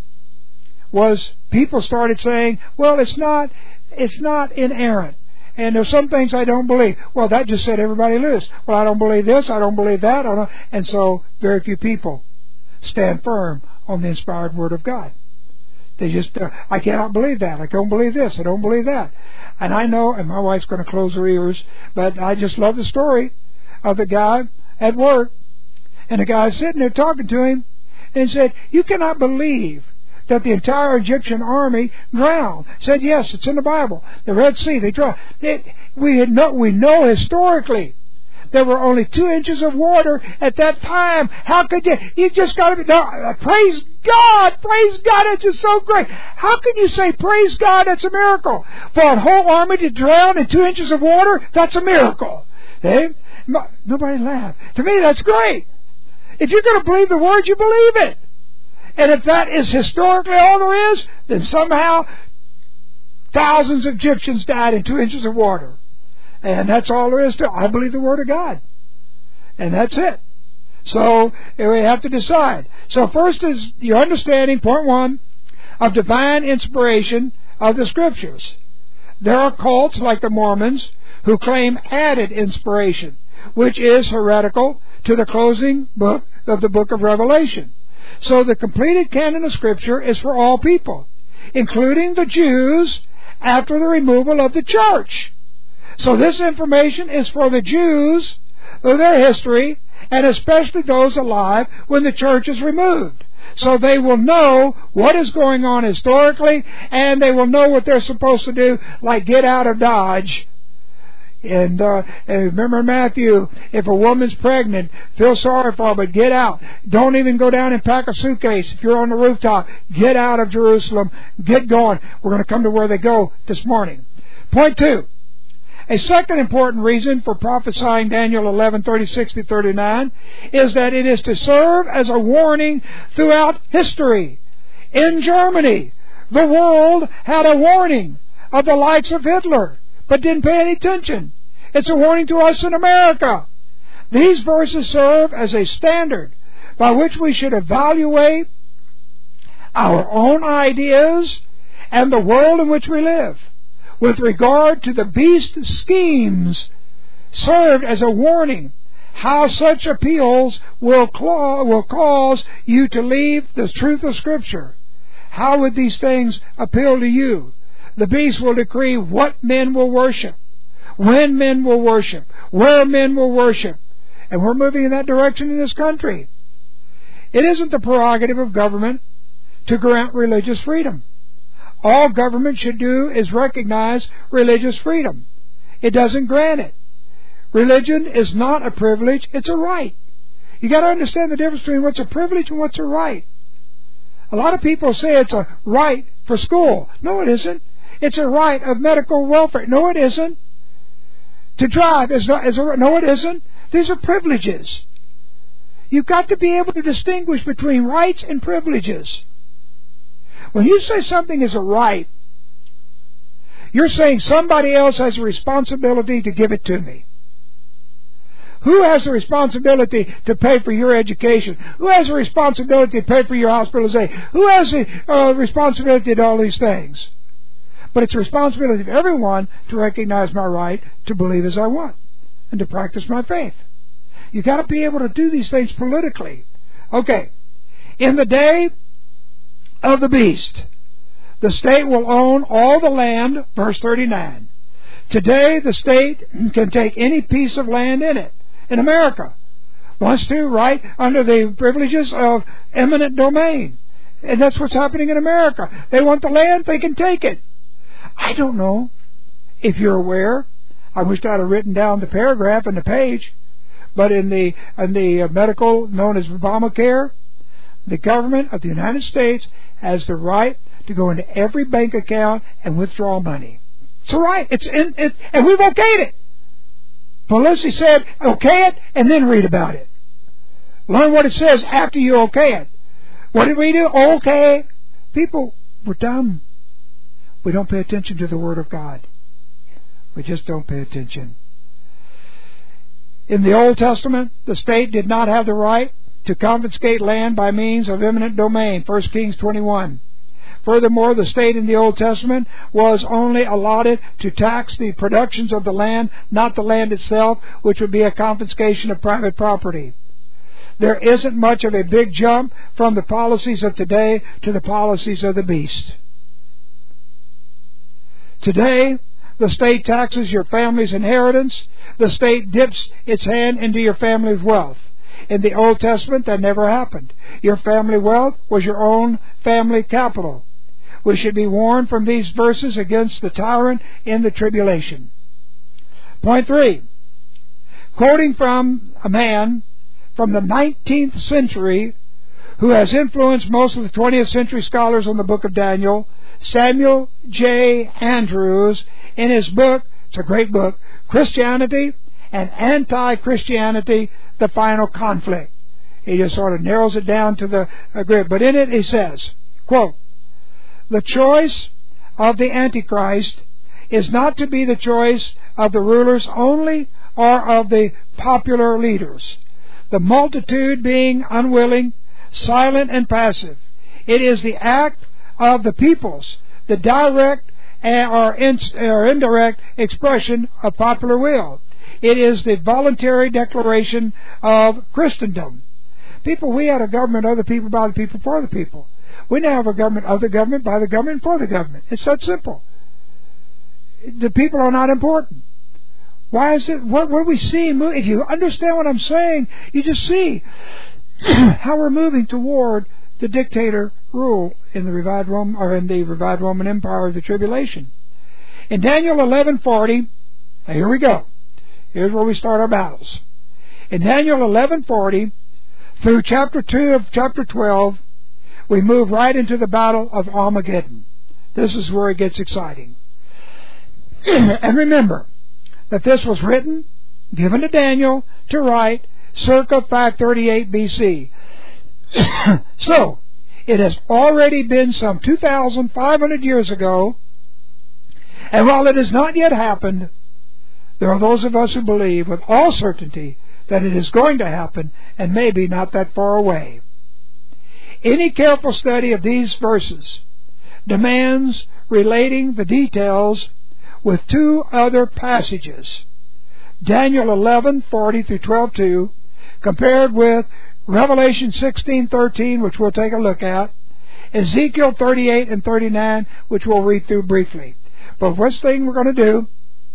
was people started saying, well, it's not, it's not inerrant. And there's some things I don't believe. Well, that just set everybody loose. Well, I don't believe this, I don't believe that. I don't. And so very few people stand firm on the inspired Word of God. They just, uh, I cannot believe that. I don't believe this. I don't believe that. And I know, and my wife's going to close her ears, but I just love the story of the guy at work. And the guy sitting there talking to him and said, you cannot believe that the entire Egyptian army drowned. Said, yes, it's in the Bible. The Red Sea, they drowned. It, we, had no, we know historically there were only two inches of water at that time. How could you? You just got to be. No, uh, praise God! Praise God! It's just so great. How can you say praise God? That's a miracle. For a whole army to drown in two inches of water, that's a miracle. Hey? Nobody laughed. To me, that's great. If you're going to believe the Word, you believe it. And if that is historically all there is, then somehow thousands of Egyptians died in two inches of water. And that's all there is to it. I believe the Word of God. And that's it. So we have to decide. So first is your understanding, point one, of divine inspiration of the Scriptures. There are cults like the Mormons who claim added inspiration, which is heretical to the closing book of the book of Revelation. So the completed canon of Scripture is for all people, including the Jews after the removal of the church. So this information is for the Jews, their history, and especially those alive when the church is removed. So they will know what is going on historically, and they will know what they're supposed to do, like get out of Dodge. And, uh, and remember Matthew, if a woman's pregnant, feel sorry for her, but get out. Don't even go down and pack a suitcase. If you're on the rooftop, get out of Jerusalem. Get going. We're going to come to where they go this morning. Point two. A second important reason for prophesying Daniel eleven, thirty-six to thirty-nine is that it is to serve as a warning throughout history. In Germany, the world had a warning of the likes of Hitler, but didn't pay any attention. It's a warning to us in America. These verses serve as a standard by which we should evaluate our own ideas and the world in which we live. With regard to the beast schemes, served as a warning how such appeals will, claw, will cause you to leave the truth of Scripture. How would these things appeal to you? The beast will decree what men will worship, when men will worship, where men will worship. And we're moving in that direction in this country. It isn't the prerogative of government to grant religious freedom. All government should do is recognize religious freedom. It doesn't grant it. Religion is not a privilege, it's a right. You got to understand the difference between what's a privilege and what's a right. A lot of people say it's a right for school. No, it isn't. It's a right of medical welfare. No, it isn't. To drive is not, is a, no, it isn't. These are privileges. You've got to be able to distinguish between rights and privileges. When you say something is a right, you're saying somebody else has a responsibility to give it to me. Who has the responsibility to pay for your education? Who has the responsibility to pay for your hospitalization? Who has the uh, responsibility to all these things? But it's the responsibility of everyone to recognize my right to believe as I want and to practice my faith. You've got to be able to do these things politically. Okay. In the day of the beast, the state will own all the land, verse thirty-nine. Today, the state can take any piece of land in it. In America, wants to, right, under the privileges of eminent domain. And that's what's happening in America. They want the land, they can take it. I don't know if you're aware. I wish I'd have written down the paragraph and the page. But in the, in the medical known as Obamacare, the government of the United States has the right to go into every bank account and withdraw money. It's a right. It's in, it, and we've okayed it. Pelosi said, okay it, and then read about it. Learn what it says after you okay it. What did we do? Okay. People, we're dumb. We don't pay attention to the Word of God. We just don't pay attention. In the Old Testament, the state did not have the right to confiscate land by means of eminent domain, First Kings twenty-one. Furthermore, the state in the Old Testament was only allotted to tax the productions of the land, not the land itself, which would be a confiscation of private property. There isn't much of a big jump from the policies of today to the policies of the beast. Today, the state taxes your family's inheritance. The state dips its hand into your family's wealth. In the Old Testament, that never happened. Your family wealth was your own family capital. We should be warned from these verses against the tyrant in the tribulation. Point three. Quoting from a man from the nineteenth century who has influenced most of the twentieth century scholars on the book of Daniel, Samuel J. Andrews, in his book, it's a great book, Christianity and Anti-Christianity, the Final Conflict. He just sort of narrows it down to the uh, grid. But in it he says, quote, the choice of the Antichrist is not to be the choice of the rulers only or of the popular leaders, the multitude being unwilling, silent, and passive. It is the act of the peoples, the direct or indirect expression of popular will. It is the voluntary declaration of Christendom. People, we had a government of the people, by the people, for the people. We now have a government of the government, by the government, for the government. It's that simple. The people are not important. Why is it? What, what do we see? If you understand what I'm saying, you just see how we're moving toward the dictator rule in the revived Rome, or in the revived Roman Empire of the tribulation. In Daniel eleven forty, now here we go. Here's where we start our battles. In Daniel eleven forty through chapter two of chapter twelve, we move right into the battle of Armageddon. This is where it gets exciting. And remember that this was written, given to Daniel to write circa five thirty-eight B C. So, it has already been some two thousand five hundred years ago, and while it has not yet happened, there are those of us who believe with all certainty that it is going to happen, and maybe not that far away. Any careful study of these verses demands relating the details with two other passages. Daniel eleven forty through twelve two, compared with Revelation sixteen thirteen, which we'll take a look at, Ezekiel thirty-eight and thirty-nine, which we'll read through briefly. But first thing we're going to do,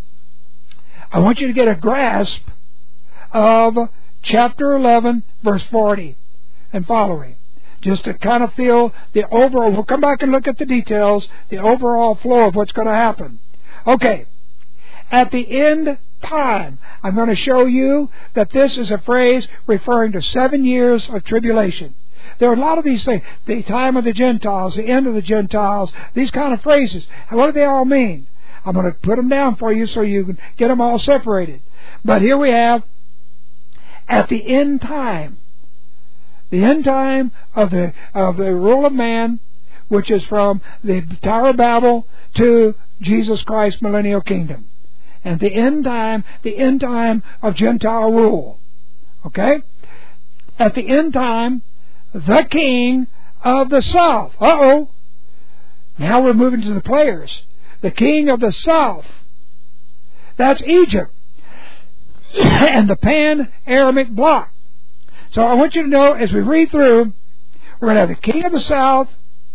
I want you to get a grasp of chapter eleven, verse forty and following, just to kind of feel the overall. We'll come back and look at the details, the overall flow of what's going to happen. Okay, at the end time, I'm going to show you that this is a phrase referring to seven years of tribulation. There are a lot of these things, the time of the Gentiles, the end of the Gentiles, these kind of phrases. What do they all mean? I'm going to put them down for you so you can get them all separated. But here we have, at the end time, the end time of the of the rule of man, which is from the Tower of Babel to Jesus Christ's millennial kingdom. And the end time, the end time of Gentile rule. Okay? At the end time, the king of the south. Uh-oh. Now we're moving to the players. The king of the south. That's Egypt. And the Pan-Aramic bloc. So I want you to know, as we read through, we're going to have the king of the south.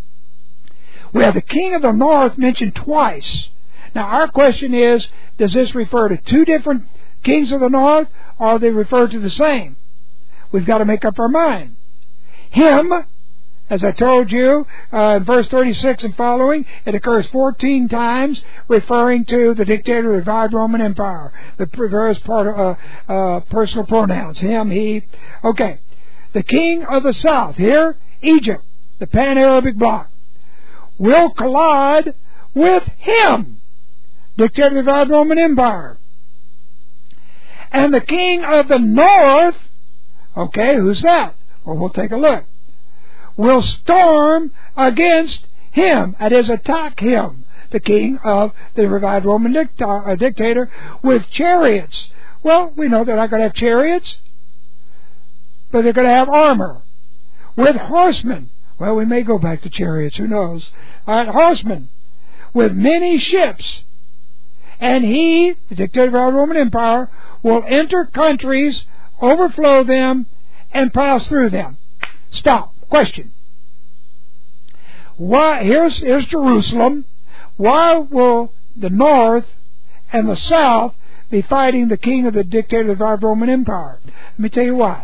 We have the king of the north mentioned twice. Now our question is, does this refer to two different kings of the north, or are they referred to the same? We've got to make up our mind. Him, as I told you, uh, in verse thirty-six and following, it occurs fourteen times, referring to the dictator of the revived Roman Empire. The various part of, uh, uh, personal pronouns. Him, he. Okay. The king of the south, here, Egypt, the Pan-Arabic bloc, will collide with him, dictator of the revived Roman Empire. And the king of the north, okay, who's that? Well, we'll take a look. Will storm against him, that is, attack him, the king of the revived Roman dicta- uh, dictator, with chariots. Well, we know they're not going to have chariots, but they're going to have armor. With horsemen. Well, we may go back to chariots, who knows. All right, horsemen. With many ships. And he, the dictator of the Roman Empire, will enter countries, overflow them, and pass through them. Stop. Question. Why? Here's, here's Jerusalem. Why will the north and the south be fighting the king of the dictator of the Roman Empire? Let me tell you why.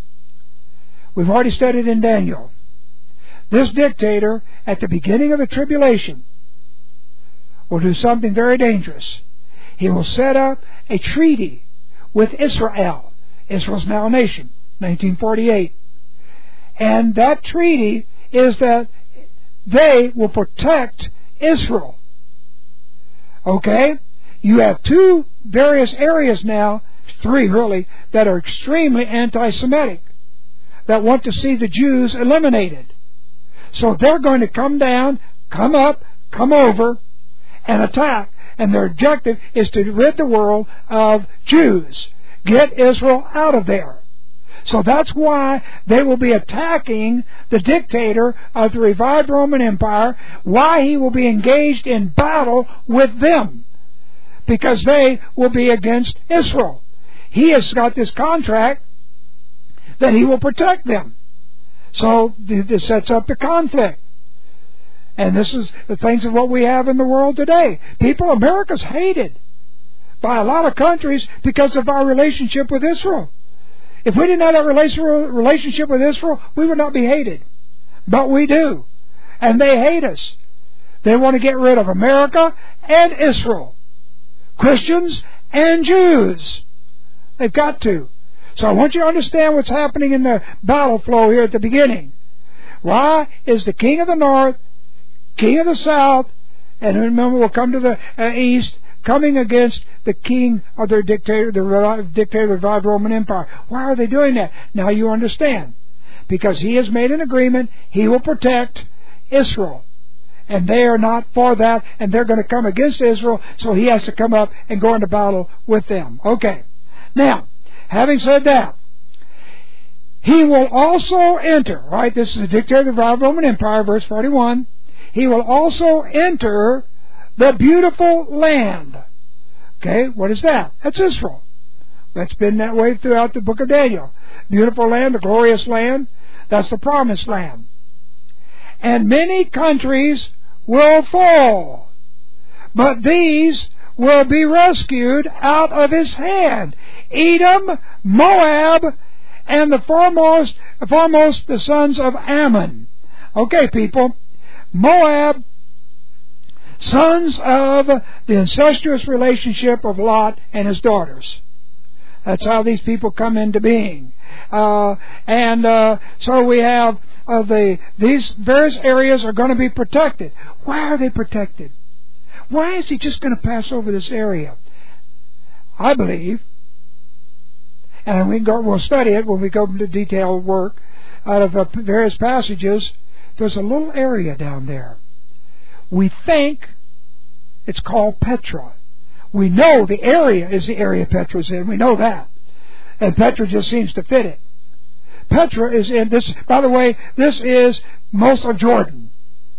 We've already studied in Daniel. This dictator, at the beginning of the tribulation, will do something very dangerous. He will set up a treaty with Israel. Israel's now a nation, nineteen forty-eight. And that treaty is that they will protect Israel. Okay? You have two various areas now, three really, that are extremely anti-Semitic, that want to see the Jews eliminated. So they're going to come down, come up, come over, and attack. And their objective is to rid the world of Jews. Get Israel out of there. So that's why they will be attacking the dictator of the revived Roman Empire, why he will be engaged in battle with them. Because they will be against Israel. He has got this contract that he will protect them. So this sets up the conflict. And this is the things of what we have in the world today. People, America's hated by a lot of countries because of our relationship with Israel. If we didn't have that relationship with Israel, we would not be hated. But we do. And they hate us. They want to get rid of America and Israel. Christians and Jews. They've got to. So I want you to understand what's happening in the battle flow here at the beginning. Why is the king of the north, king of the south, and remember we'll come to the uh, east, coming against the king of their dictator, the dictator of the revived Roman Empire. Why are they doing that? Now you understand. Because he has made an agreement, he will protect Israel. And they are not for that, and they're going to come against Israel, so he has to come up and go into battle with them. Okay. Now, having said that, he will also enter, right? This is the dictator of the revived Roman Empire, verse forty-one. He will also enter the beautiful land. Okay, what is that? That's Israel. That's been that way throughout the book of Daniel. Beautiful land, the glorious land, that's the promised land. And many countries will fall, but these will be rescued out of his hand. Edom, Moab, and the foremost, foremost the sons of Ammon. Okay, people. Moab, sons of the incestuous relationship of Lot and his daughters. That's how these people come into being. Uh, and uh, so we have uh, the these various areas are going to be protected. Why are they protected? Why is he just going to pass over this area? I believe, and we can go, we'll study it when we go into detailed work out of uh, various passages. There's a little area down there. We think it's called Petra. We know the area is the area Petra's in. We know that. And Petra just seems to fit it. Petra is in this, by the way, this is most of Jordan.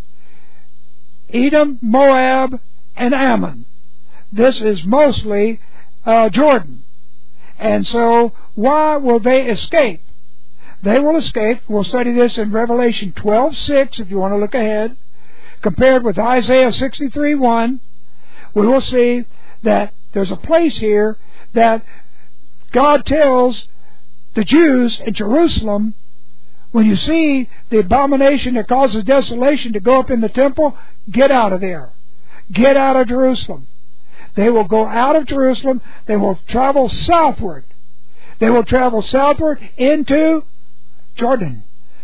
Edom, Moab, and Ammon. This is mostly uh, Jordan. And so, why will they escape? They will escape. We'll study this in Revelation twelve six, if you want to look ahead. Compared with Isaiah sixty-three one, we will see that there's a place here that God tells the Jews in Jerusalem, when you see the abomination that causes desolation to go up in the temple, get out of there. Get out of Jerusalem. They will go out of Jerusalem. They will travel southward. They will travel southward into Jordan.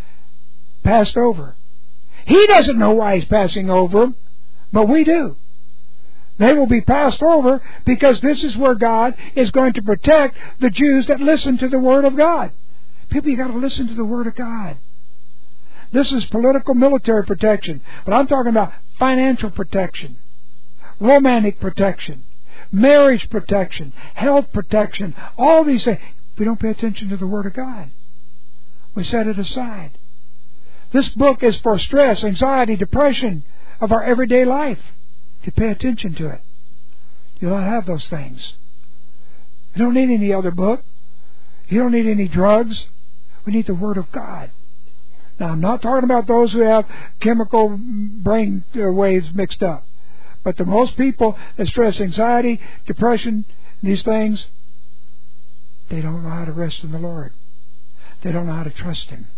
Passed over. He doesn't know why he's passing over, but we do. They will be passed over because this is where God is going to protect the Jews that listen to the Word of God. People, you got to listen to the Word of God. This is political military protection, but I'm talking about financial protection, romantic protection, marriage protection, health protection, all these things. We don't pay attention to the Word of God. We set it aside. This book is for stress, anxiety, depression of our everyday life. If you pay attention to it, you'll not have those things. You don't need any other book. You don't need any drugs. We need the Word of God. Now, I'm not talking about those who have chemical brain waves mixed up. But the most people that stress, anxiety, depression, these things, they don't know how to rest in the Lord. They don't know how to trust Him.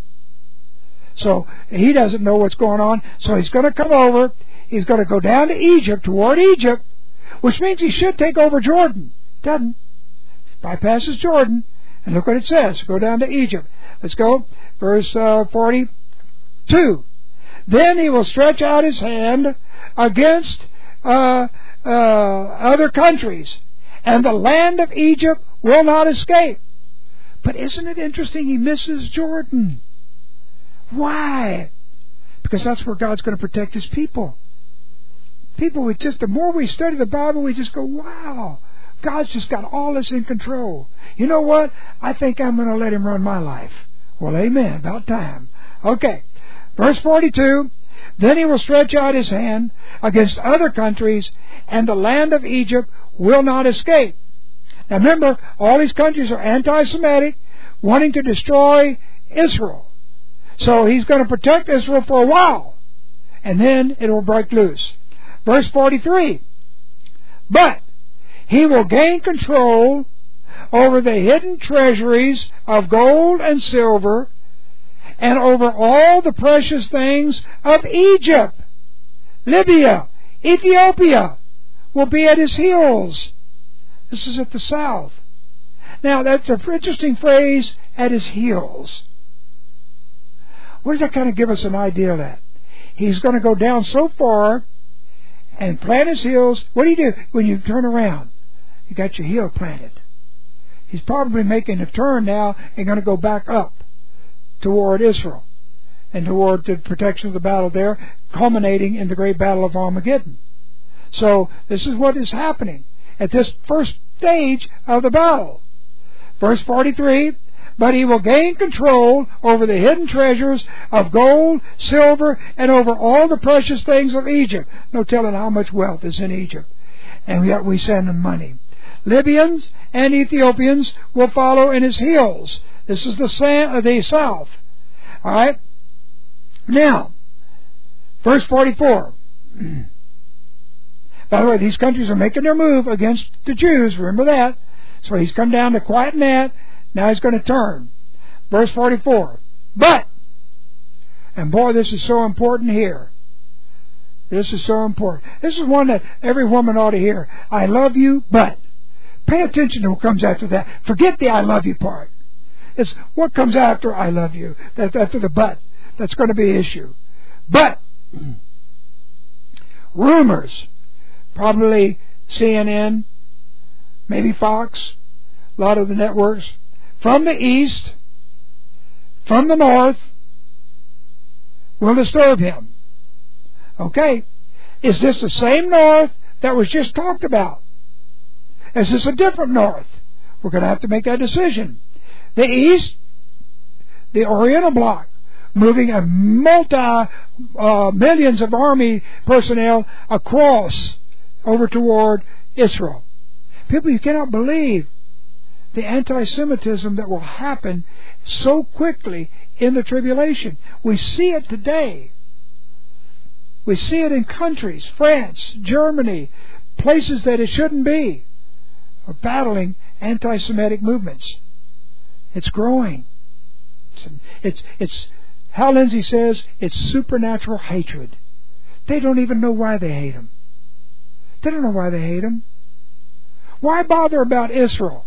So, he doesn't know what's going on. So he's going to come over. He's going to go down to Egypt, toward Egypt, which means he should take over Jordan. Doesn't. Bypasses Jordan. And look what it says. Go down to Egypt. Let's go. Verse uh, forty-two. Then he will stretch out his hand against uh, uh, other countries, and the land of Egypt will not escape. But isn't it interesting he misses Jordan? Why? Because that's where God's going to protect His people. People, we just, the more we study the Bible, we just go, wow, God's just got all this in control. You know what? I think I'm going to let Him run my life. Well, amen. About time. Okay. Verse forty-two. Then He will stretch out His hand against other countries, and the land of Egypt will not escape. Now remember, all these countries are anti-Semitic, wanting to destroy Israel. So He's going to protect Israel for a while, and then it will break loose. Verse forty-three. But He will gain control over the hidden treasuries of gold and silver, and over all the precious things of Egypt. Libya, Ethiopia will be at His heels. This is at the south. Now, that's an interesting phrase, at His heels. What does that kind of give us an idea of that? He's going to go down so far and plant His heels. What do you do when you turn around? You got your heel planted. He's probably making a turn now and going to go back up toward Israel and toward the protection of the battle there, culminating in the great battle of Armageddon. So this is what is happening at this first stage of the battle. Verse forty-three. But He will gain control over the hidden treasures of gold, silver, and over all the precious things of Egypt. No telling how much wealth is in Egypt. And yet we send them money. Libyans and Ethiopians will follow in his heels. This is the, sa- the south. All right? Now, verse forty-four. By the way, these countries are making their move against the Jews. Remember that. So he's come down to quieten that. Now he's going to turn. Verse forty-four. But, and boy, this is so important here. This is so important. This is one that every woman ought to hear. I love you, but. Pay attention to what comes after that. Forget the I love you part. It's what comes after I love you. That, after the but. That's going to be an issue. But, rumors, probably C N N, maybe Fox, a lot of the networks, from the east, from the north, will disturb him. Okay, is this the same north that was just talked about? Is this a different north? We're going to have to make that decision. The east, the Oriental Bloc, moving a multi uh, millions of army personnel across over toward Israel. People, you cannot believe the anti-Semitism that will happen so quickly in the tribulation. We see it today. We see it in countries, France, Germany, places that it shouldn't be, are battling anti-Semitic movements. It's growing. It's, it's, it's Hal Lindsey says it's supernatural hatred. They don't even know why they hate him. They don't know why they hate him. Why bother about Israel?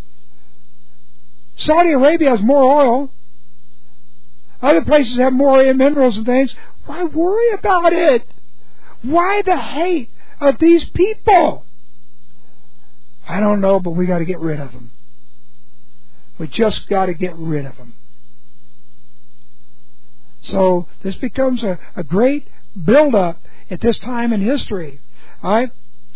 Saudi Arabia has more oil. Other places have more minerals and things. Why worry about it? Why the hate of these people? I don't know, but we got to get rid of them. We just got to get rid of them. So this becomes a, a great build-up at this time in history. All right?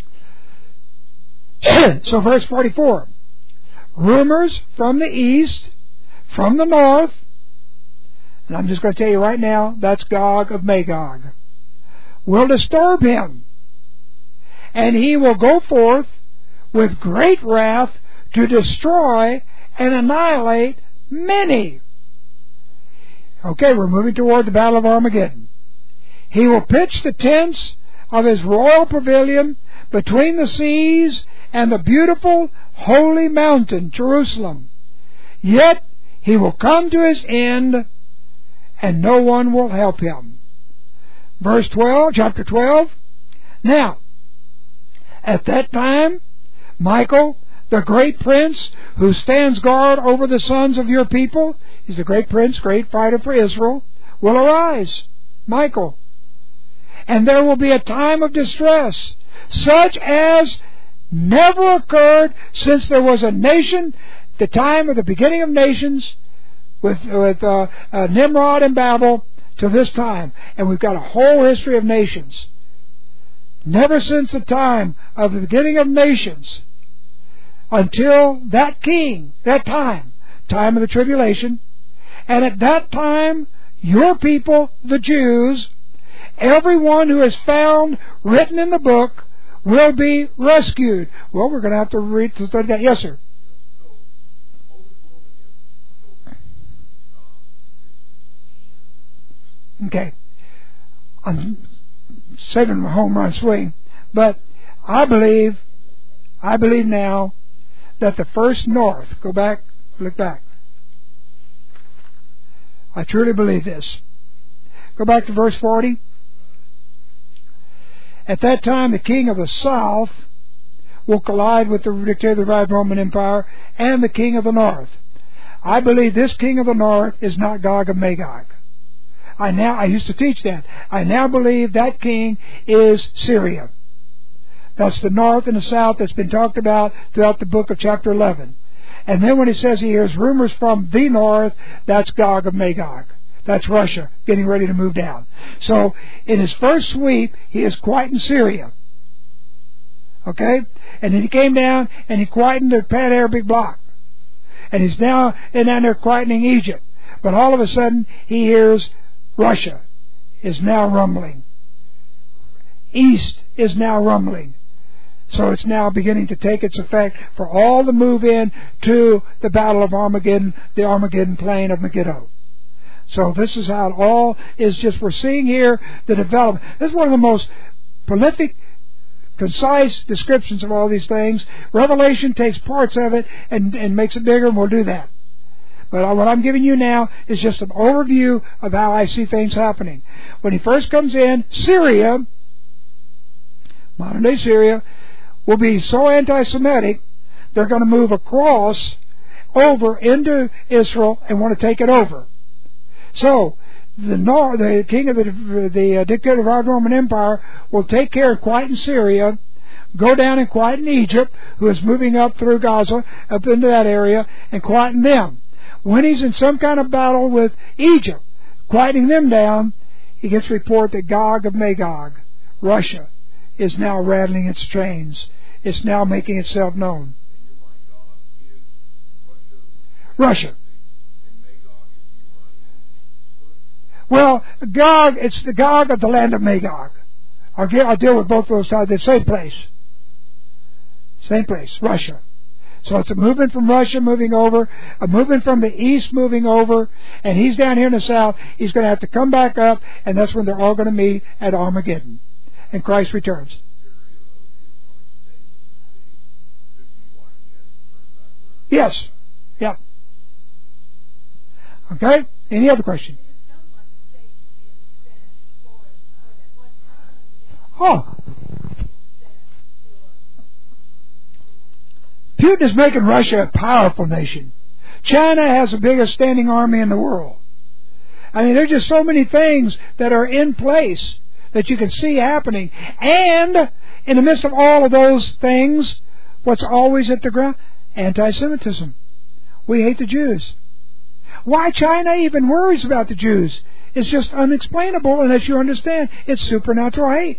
So verse forty-four. Rumors from the east, from the north, and I'm just going to tell you right now, that's Gog of Magog, will disturb him. And he will go forth with great wrath to destroy and annihilate many. Okay, we're moving toward the Battle of Armageddon. He will pitch the tents of his royal pavilion between the seas and the beautiful holy mountain, Jerusalem. Yet he will come to his end, and no one will help him. Verse twelve, chapter twelve. Now, at that time, Michael, the great prince, who stands guard over the sons of your people, he's a great prince, great fighter for Israel, will arise. Michael. And there will be a time of distress, such as never occurred since there was a nation, the time of the beginning of nations, with, with uh, uh, Nimrod and Babel, to this time. And we've got a whole history of nations. Never since the time of the beginning of nations, until that king, that time, time of the tribulation, and at that time, your people, the Jews, everyone who is found written in the book, will be rescued. Well, we're going to have to read to study that. Yes, sir. Okay. I'm saving my home run swing, but I believe, I believe now that the first north, go back, look back. I truly believe this. Go back to verse forty. At that time, the king of the south will collide with the dictator of the revived Roman Empire and the king of the north. I believe this king of the north is not Gog of Magog. I now I used to teach that. I now believe that king is Syria. That's the north and the south that's been talked about throughout the book of chapter eleven. And then when he says he hears rumors from the north, that's Gog of Magog. That's Russia getting ready to move down. So in his first sweep, he is quieting Syria. Okay? And then he came down and he quietened the Pan-Arabic bloc. And he's now and down there quietening Egypt. But all of a sudden, he hears Russia is now rumbling. East is now rumbling. So it's now beginning to take its effect for all the move in to the Battle of Armageddon, the Armageddon plain of Megiddo. So this is how it all is just, we're seeing here the development. This is one of the most prolific, concise descriptions of all these things. Revelation takes parts of it and, and makes it bigger, and we'll do that. But what I'm giving you now is just an overview of how I see things happening. When he first comes in, Syria, modern day Syria, will be so anti-Semitic, they're going to move across over into Israel and want to take it over. So, the, Nor- the king of the, the uh, dictator of our Roman Empire will take care of quieten Syria, go down and quieten Egypt, who is moving up through Gaza, up into that area, and quieten them. When he's in some kind of battle with Egypt, quieting them down, he gets report that Gog of Magog, Russia, is now rattling its chains. It's now making itself known. Russia. Well, Gog, it's the Gog of the land of Magog. I'll, get, I'll deal with both those sides. The same place. Same place, Russia. So it's a movement from Russia moving over, a movement from the east moving over, and he's down here in the south. He's going to have to come back up, and that's when they're all going to meet at Armageddon. And Christ returns. Yes. Yep. Okay? Any other question? Oh. Putin is making Russia a powerful nation. China has the biggest standing army in the world. I mean, there's just so many things that are in place that you can see happening. And in the midst of all of those things, what's always at the ground? Anti-Semitism. We hate the Jews. Why China even worries about the Jews is just unexplainable unless you understand it's supernatural hate.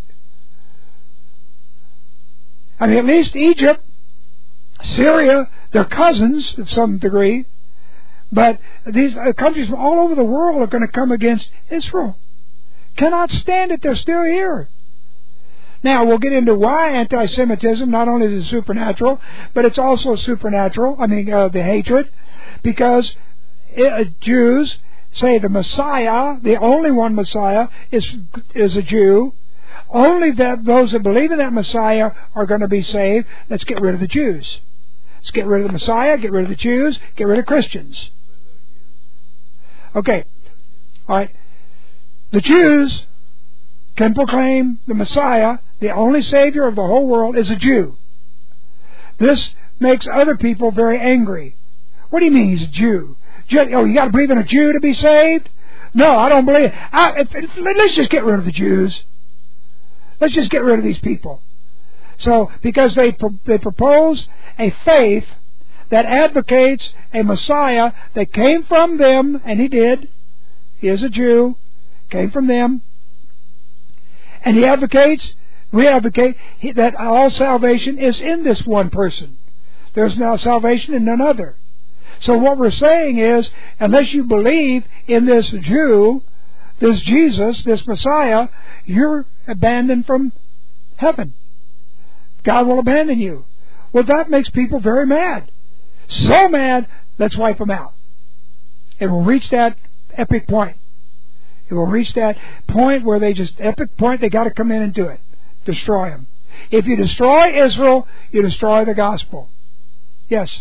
I mean, at least Egypt, Syria, they're cousins to some degree, but these countries from all over the world are going to come against Israel. Cannot stand it, they're still here. Now, we'll get into why anti-Semitism, not only is it supernatural, but it's also supernatural, I mean, uh, the hatred, because it, Jews say the Messiah, the only one Messiah, is is a Jew. Only that those that believe in that Messiah are going to be saved. Let's get rid of the Jews. Let's get rid of the Messiah, get rid of the Jews, get rid of Christians. Okay. All right. The Jews can proclaim the Messiah, the only Savior of the whole world, is a Jew. This makes other people very angry. What do you mean he's a Jew? Jew oh, you got to believe in a Jew to be saved? No, I don't believe. I, if, if, let's just get rid of the Jews. Let's just get rid of these people. So, because they they propose a faith that advocates a Messiah that came from them, and he did. He is a Jew, came from them, and he advocates, we advocate that all salvation is in this one person. There's now salvation in none other. So what we're saying is, unless you believe in this Jew, this Jesus, this Messiah, you're abandoned from heaven. God will abandon you. Well, that makes people very mad. So mad, let's wipe them out. It will reach that epic point. It will reach that point where they just, epic point, they got to come in and do it. Destroy them. If you destroy Israel, you destroy the gospel. Yes?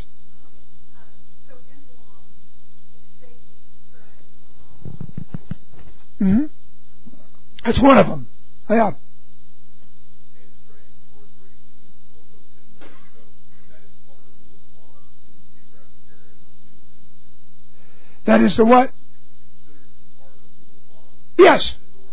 Mm-hmm. That's one of them. Yeah. That is the what? Yes.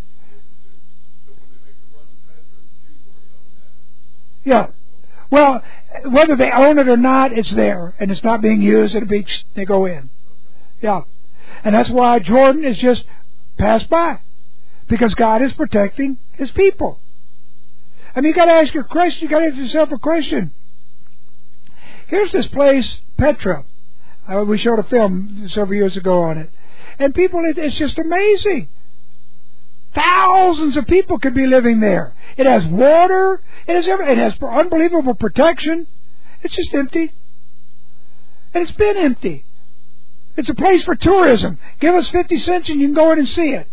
Yeah. Well, whether they own it or not, it's there, and it's not being used. It'll be they go in. Yeah, and that's why Jordan is just passed by, because God is protecting His people. I mean, you got to ask your question. You got to ask yourself a question. Here's this place, Petra. Uh, we showed a film several years ago on it, and people, it, it's just amazing. Thousands of people could be living there. It has water. It has, every, it has unbelievable protection. It's just empty. And it's been empty. It's a place for tourism. Give us fifty cents and you can go in and see it.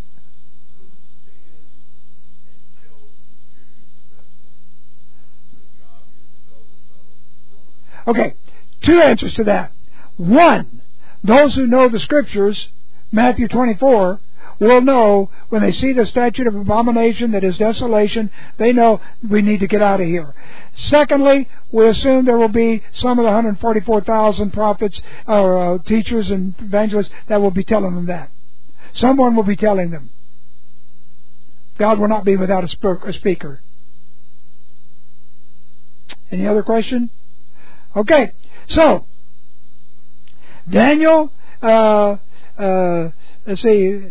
Okay, two answers to that. One, those who know the Scriptures, Matthew twenty-four, will know when they see the statute of abomination that is desolation, they know we need to get out of here. Secondly, we assume there will be some of the one hundred forty-four thousand prophets or uh, teachers and evangelists that will be telling them that. Someone will be telling them. God will not be without a, sp- a speaker. Any other question? Okay, so Daniel, uh, uh, let's see,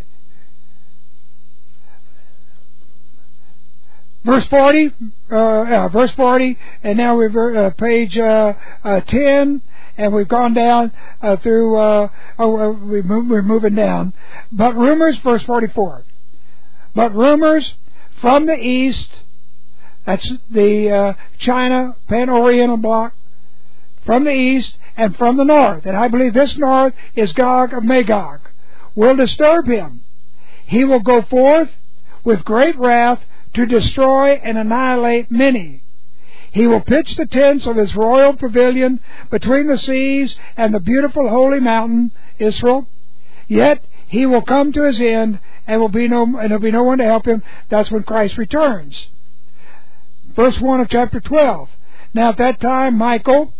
verse forty, uh, yeah, verse forty, and now we're uh, page uh, uh, ten, and we've gone down uh, through. Uh, oh, we move, we're moving down. But rumors, verse forty-four. But rumors from the east. That's the uh, China Pan-Oriental bloc. From the east and from the north, and I believe this north is Gog of Magog, will disturb him. He will go forth with great wrath to destroy and annihilate many. He will pitch the tents of his royal pavilion between the seas and the beautiful holy mountain, Israel. Yet he will come to his end, and will be no and there'll be no one to help him. That's when Christ returns. Verse one of chapter twelve. Now at that time, Michael,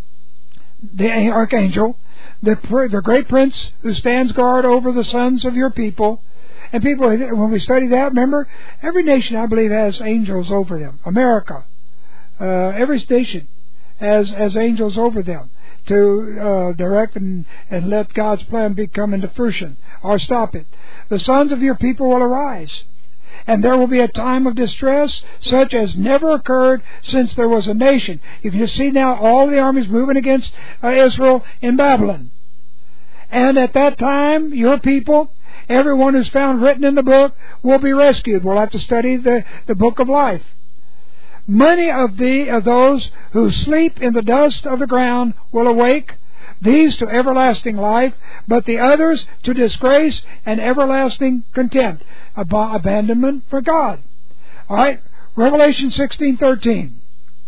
the archangel, the, the great prince who stands guard over the sons of your people. And people, when we study that, remember, every nation, I believe, has angels over them. America, uh, every station has, has angels over them to uh, direct and, and let God's plan be come into fruition, or stop it. The sons of your people will arise, and there will be a time of distress such as never occurred since there was a nation. You can just see now all the armies moving against uh, Israel in Babylon. And at that time, your people, everyone who's found written in the book, will be rescued. We'll have to study the, the book of life. Many of the of those who sleep in the dust of the ground will awake, these to everlasting life, but the others to disgrace and everlasting contempt. Ab- abandonment for God. Alright, Revelation sixteen thirteen.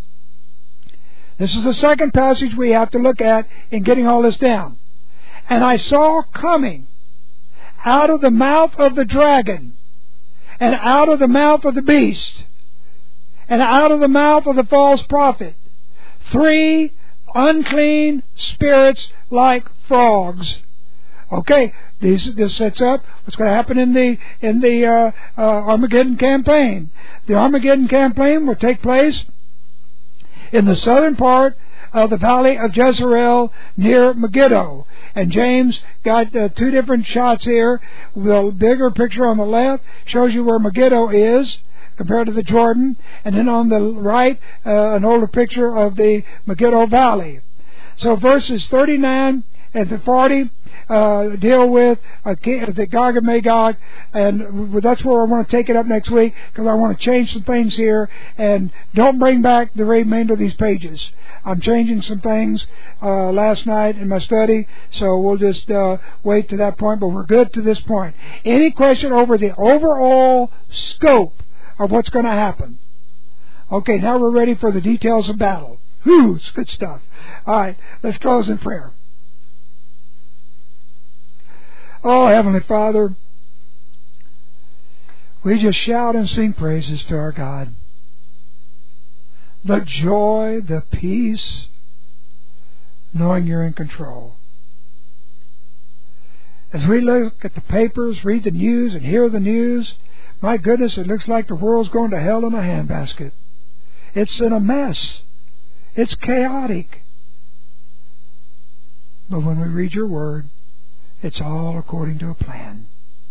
This is the second passage we have to look at in getting all this down. And I saw coming out of the mouth of the dragon, and out of the mouth of the beast, and out of the mouth of the false prophet, three unclean spirits like frogs. Okay, these, this sets up what's going to happen in the in the uh, uh, Armageddon campaign. The Armageddon campaign will take place in the southern part of the valley of Jezreel near Megiddo. And James got uh, two different shots here. The bigger picture on the left shows you where Megiddo is compared to the Jordan, and then on the right, uh, an older picture of the Megiddo Valley. So verses thirty-nine and to forty uh, deal with uh, the Gog and Magog, and that's where I want to take it up next week, because I want to change some things here, and don't bring back the remainder of these pages. I'm changing some things uh, last night in my study, so we'll just uh, wait to that point, but we're good to this point. Any question over the overall scope of what's going to happen? Okay, now we're ready for the details of battle. Whew, it's good stuff. All right, let's close in prayer. Oh, Heavenly Father, we just shout and sing praises to our God. The joy, the peace, knowing You're in control. As we look at the papers, read the news, and hear the news, my goodness, it looks like the world's going to hell in a handbasket. It's in a mess. It's chaotic. But when we read Your Word, it's all according to a plan.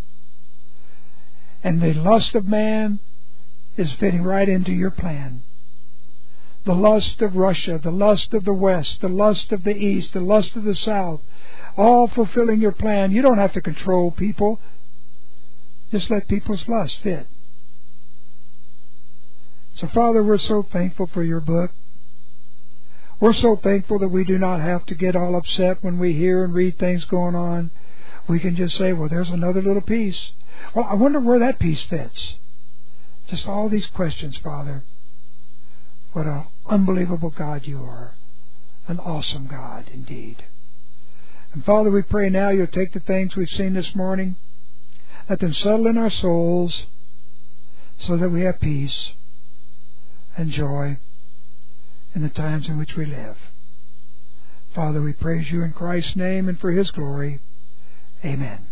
And the lust of man is fitting right into Your plan. The lust of Russia, the lust of the West, the lust of the East, the lust of the South, all fulfilling Your plan. You don't have to control people. Just let people's lust fit. So, Father, we're so thankful for your book. We're so thankful that we do not have to get all upset when we hear and read things going on. We can just say, well, there's another little piece. Well, I wonder where that piece fits. Just all these questions, Father. What an unbelievable God you are. An awesome God indeed. And Father, we pray now you'll take the things we've seen this morning, let them settle in our souls so that we have peace and joy in the times in which we live. Father, we praise you in Christ's name and for His glory. Amen.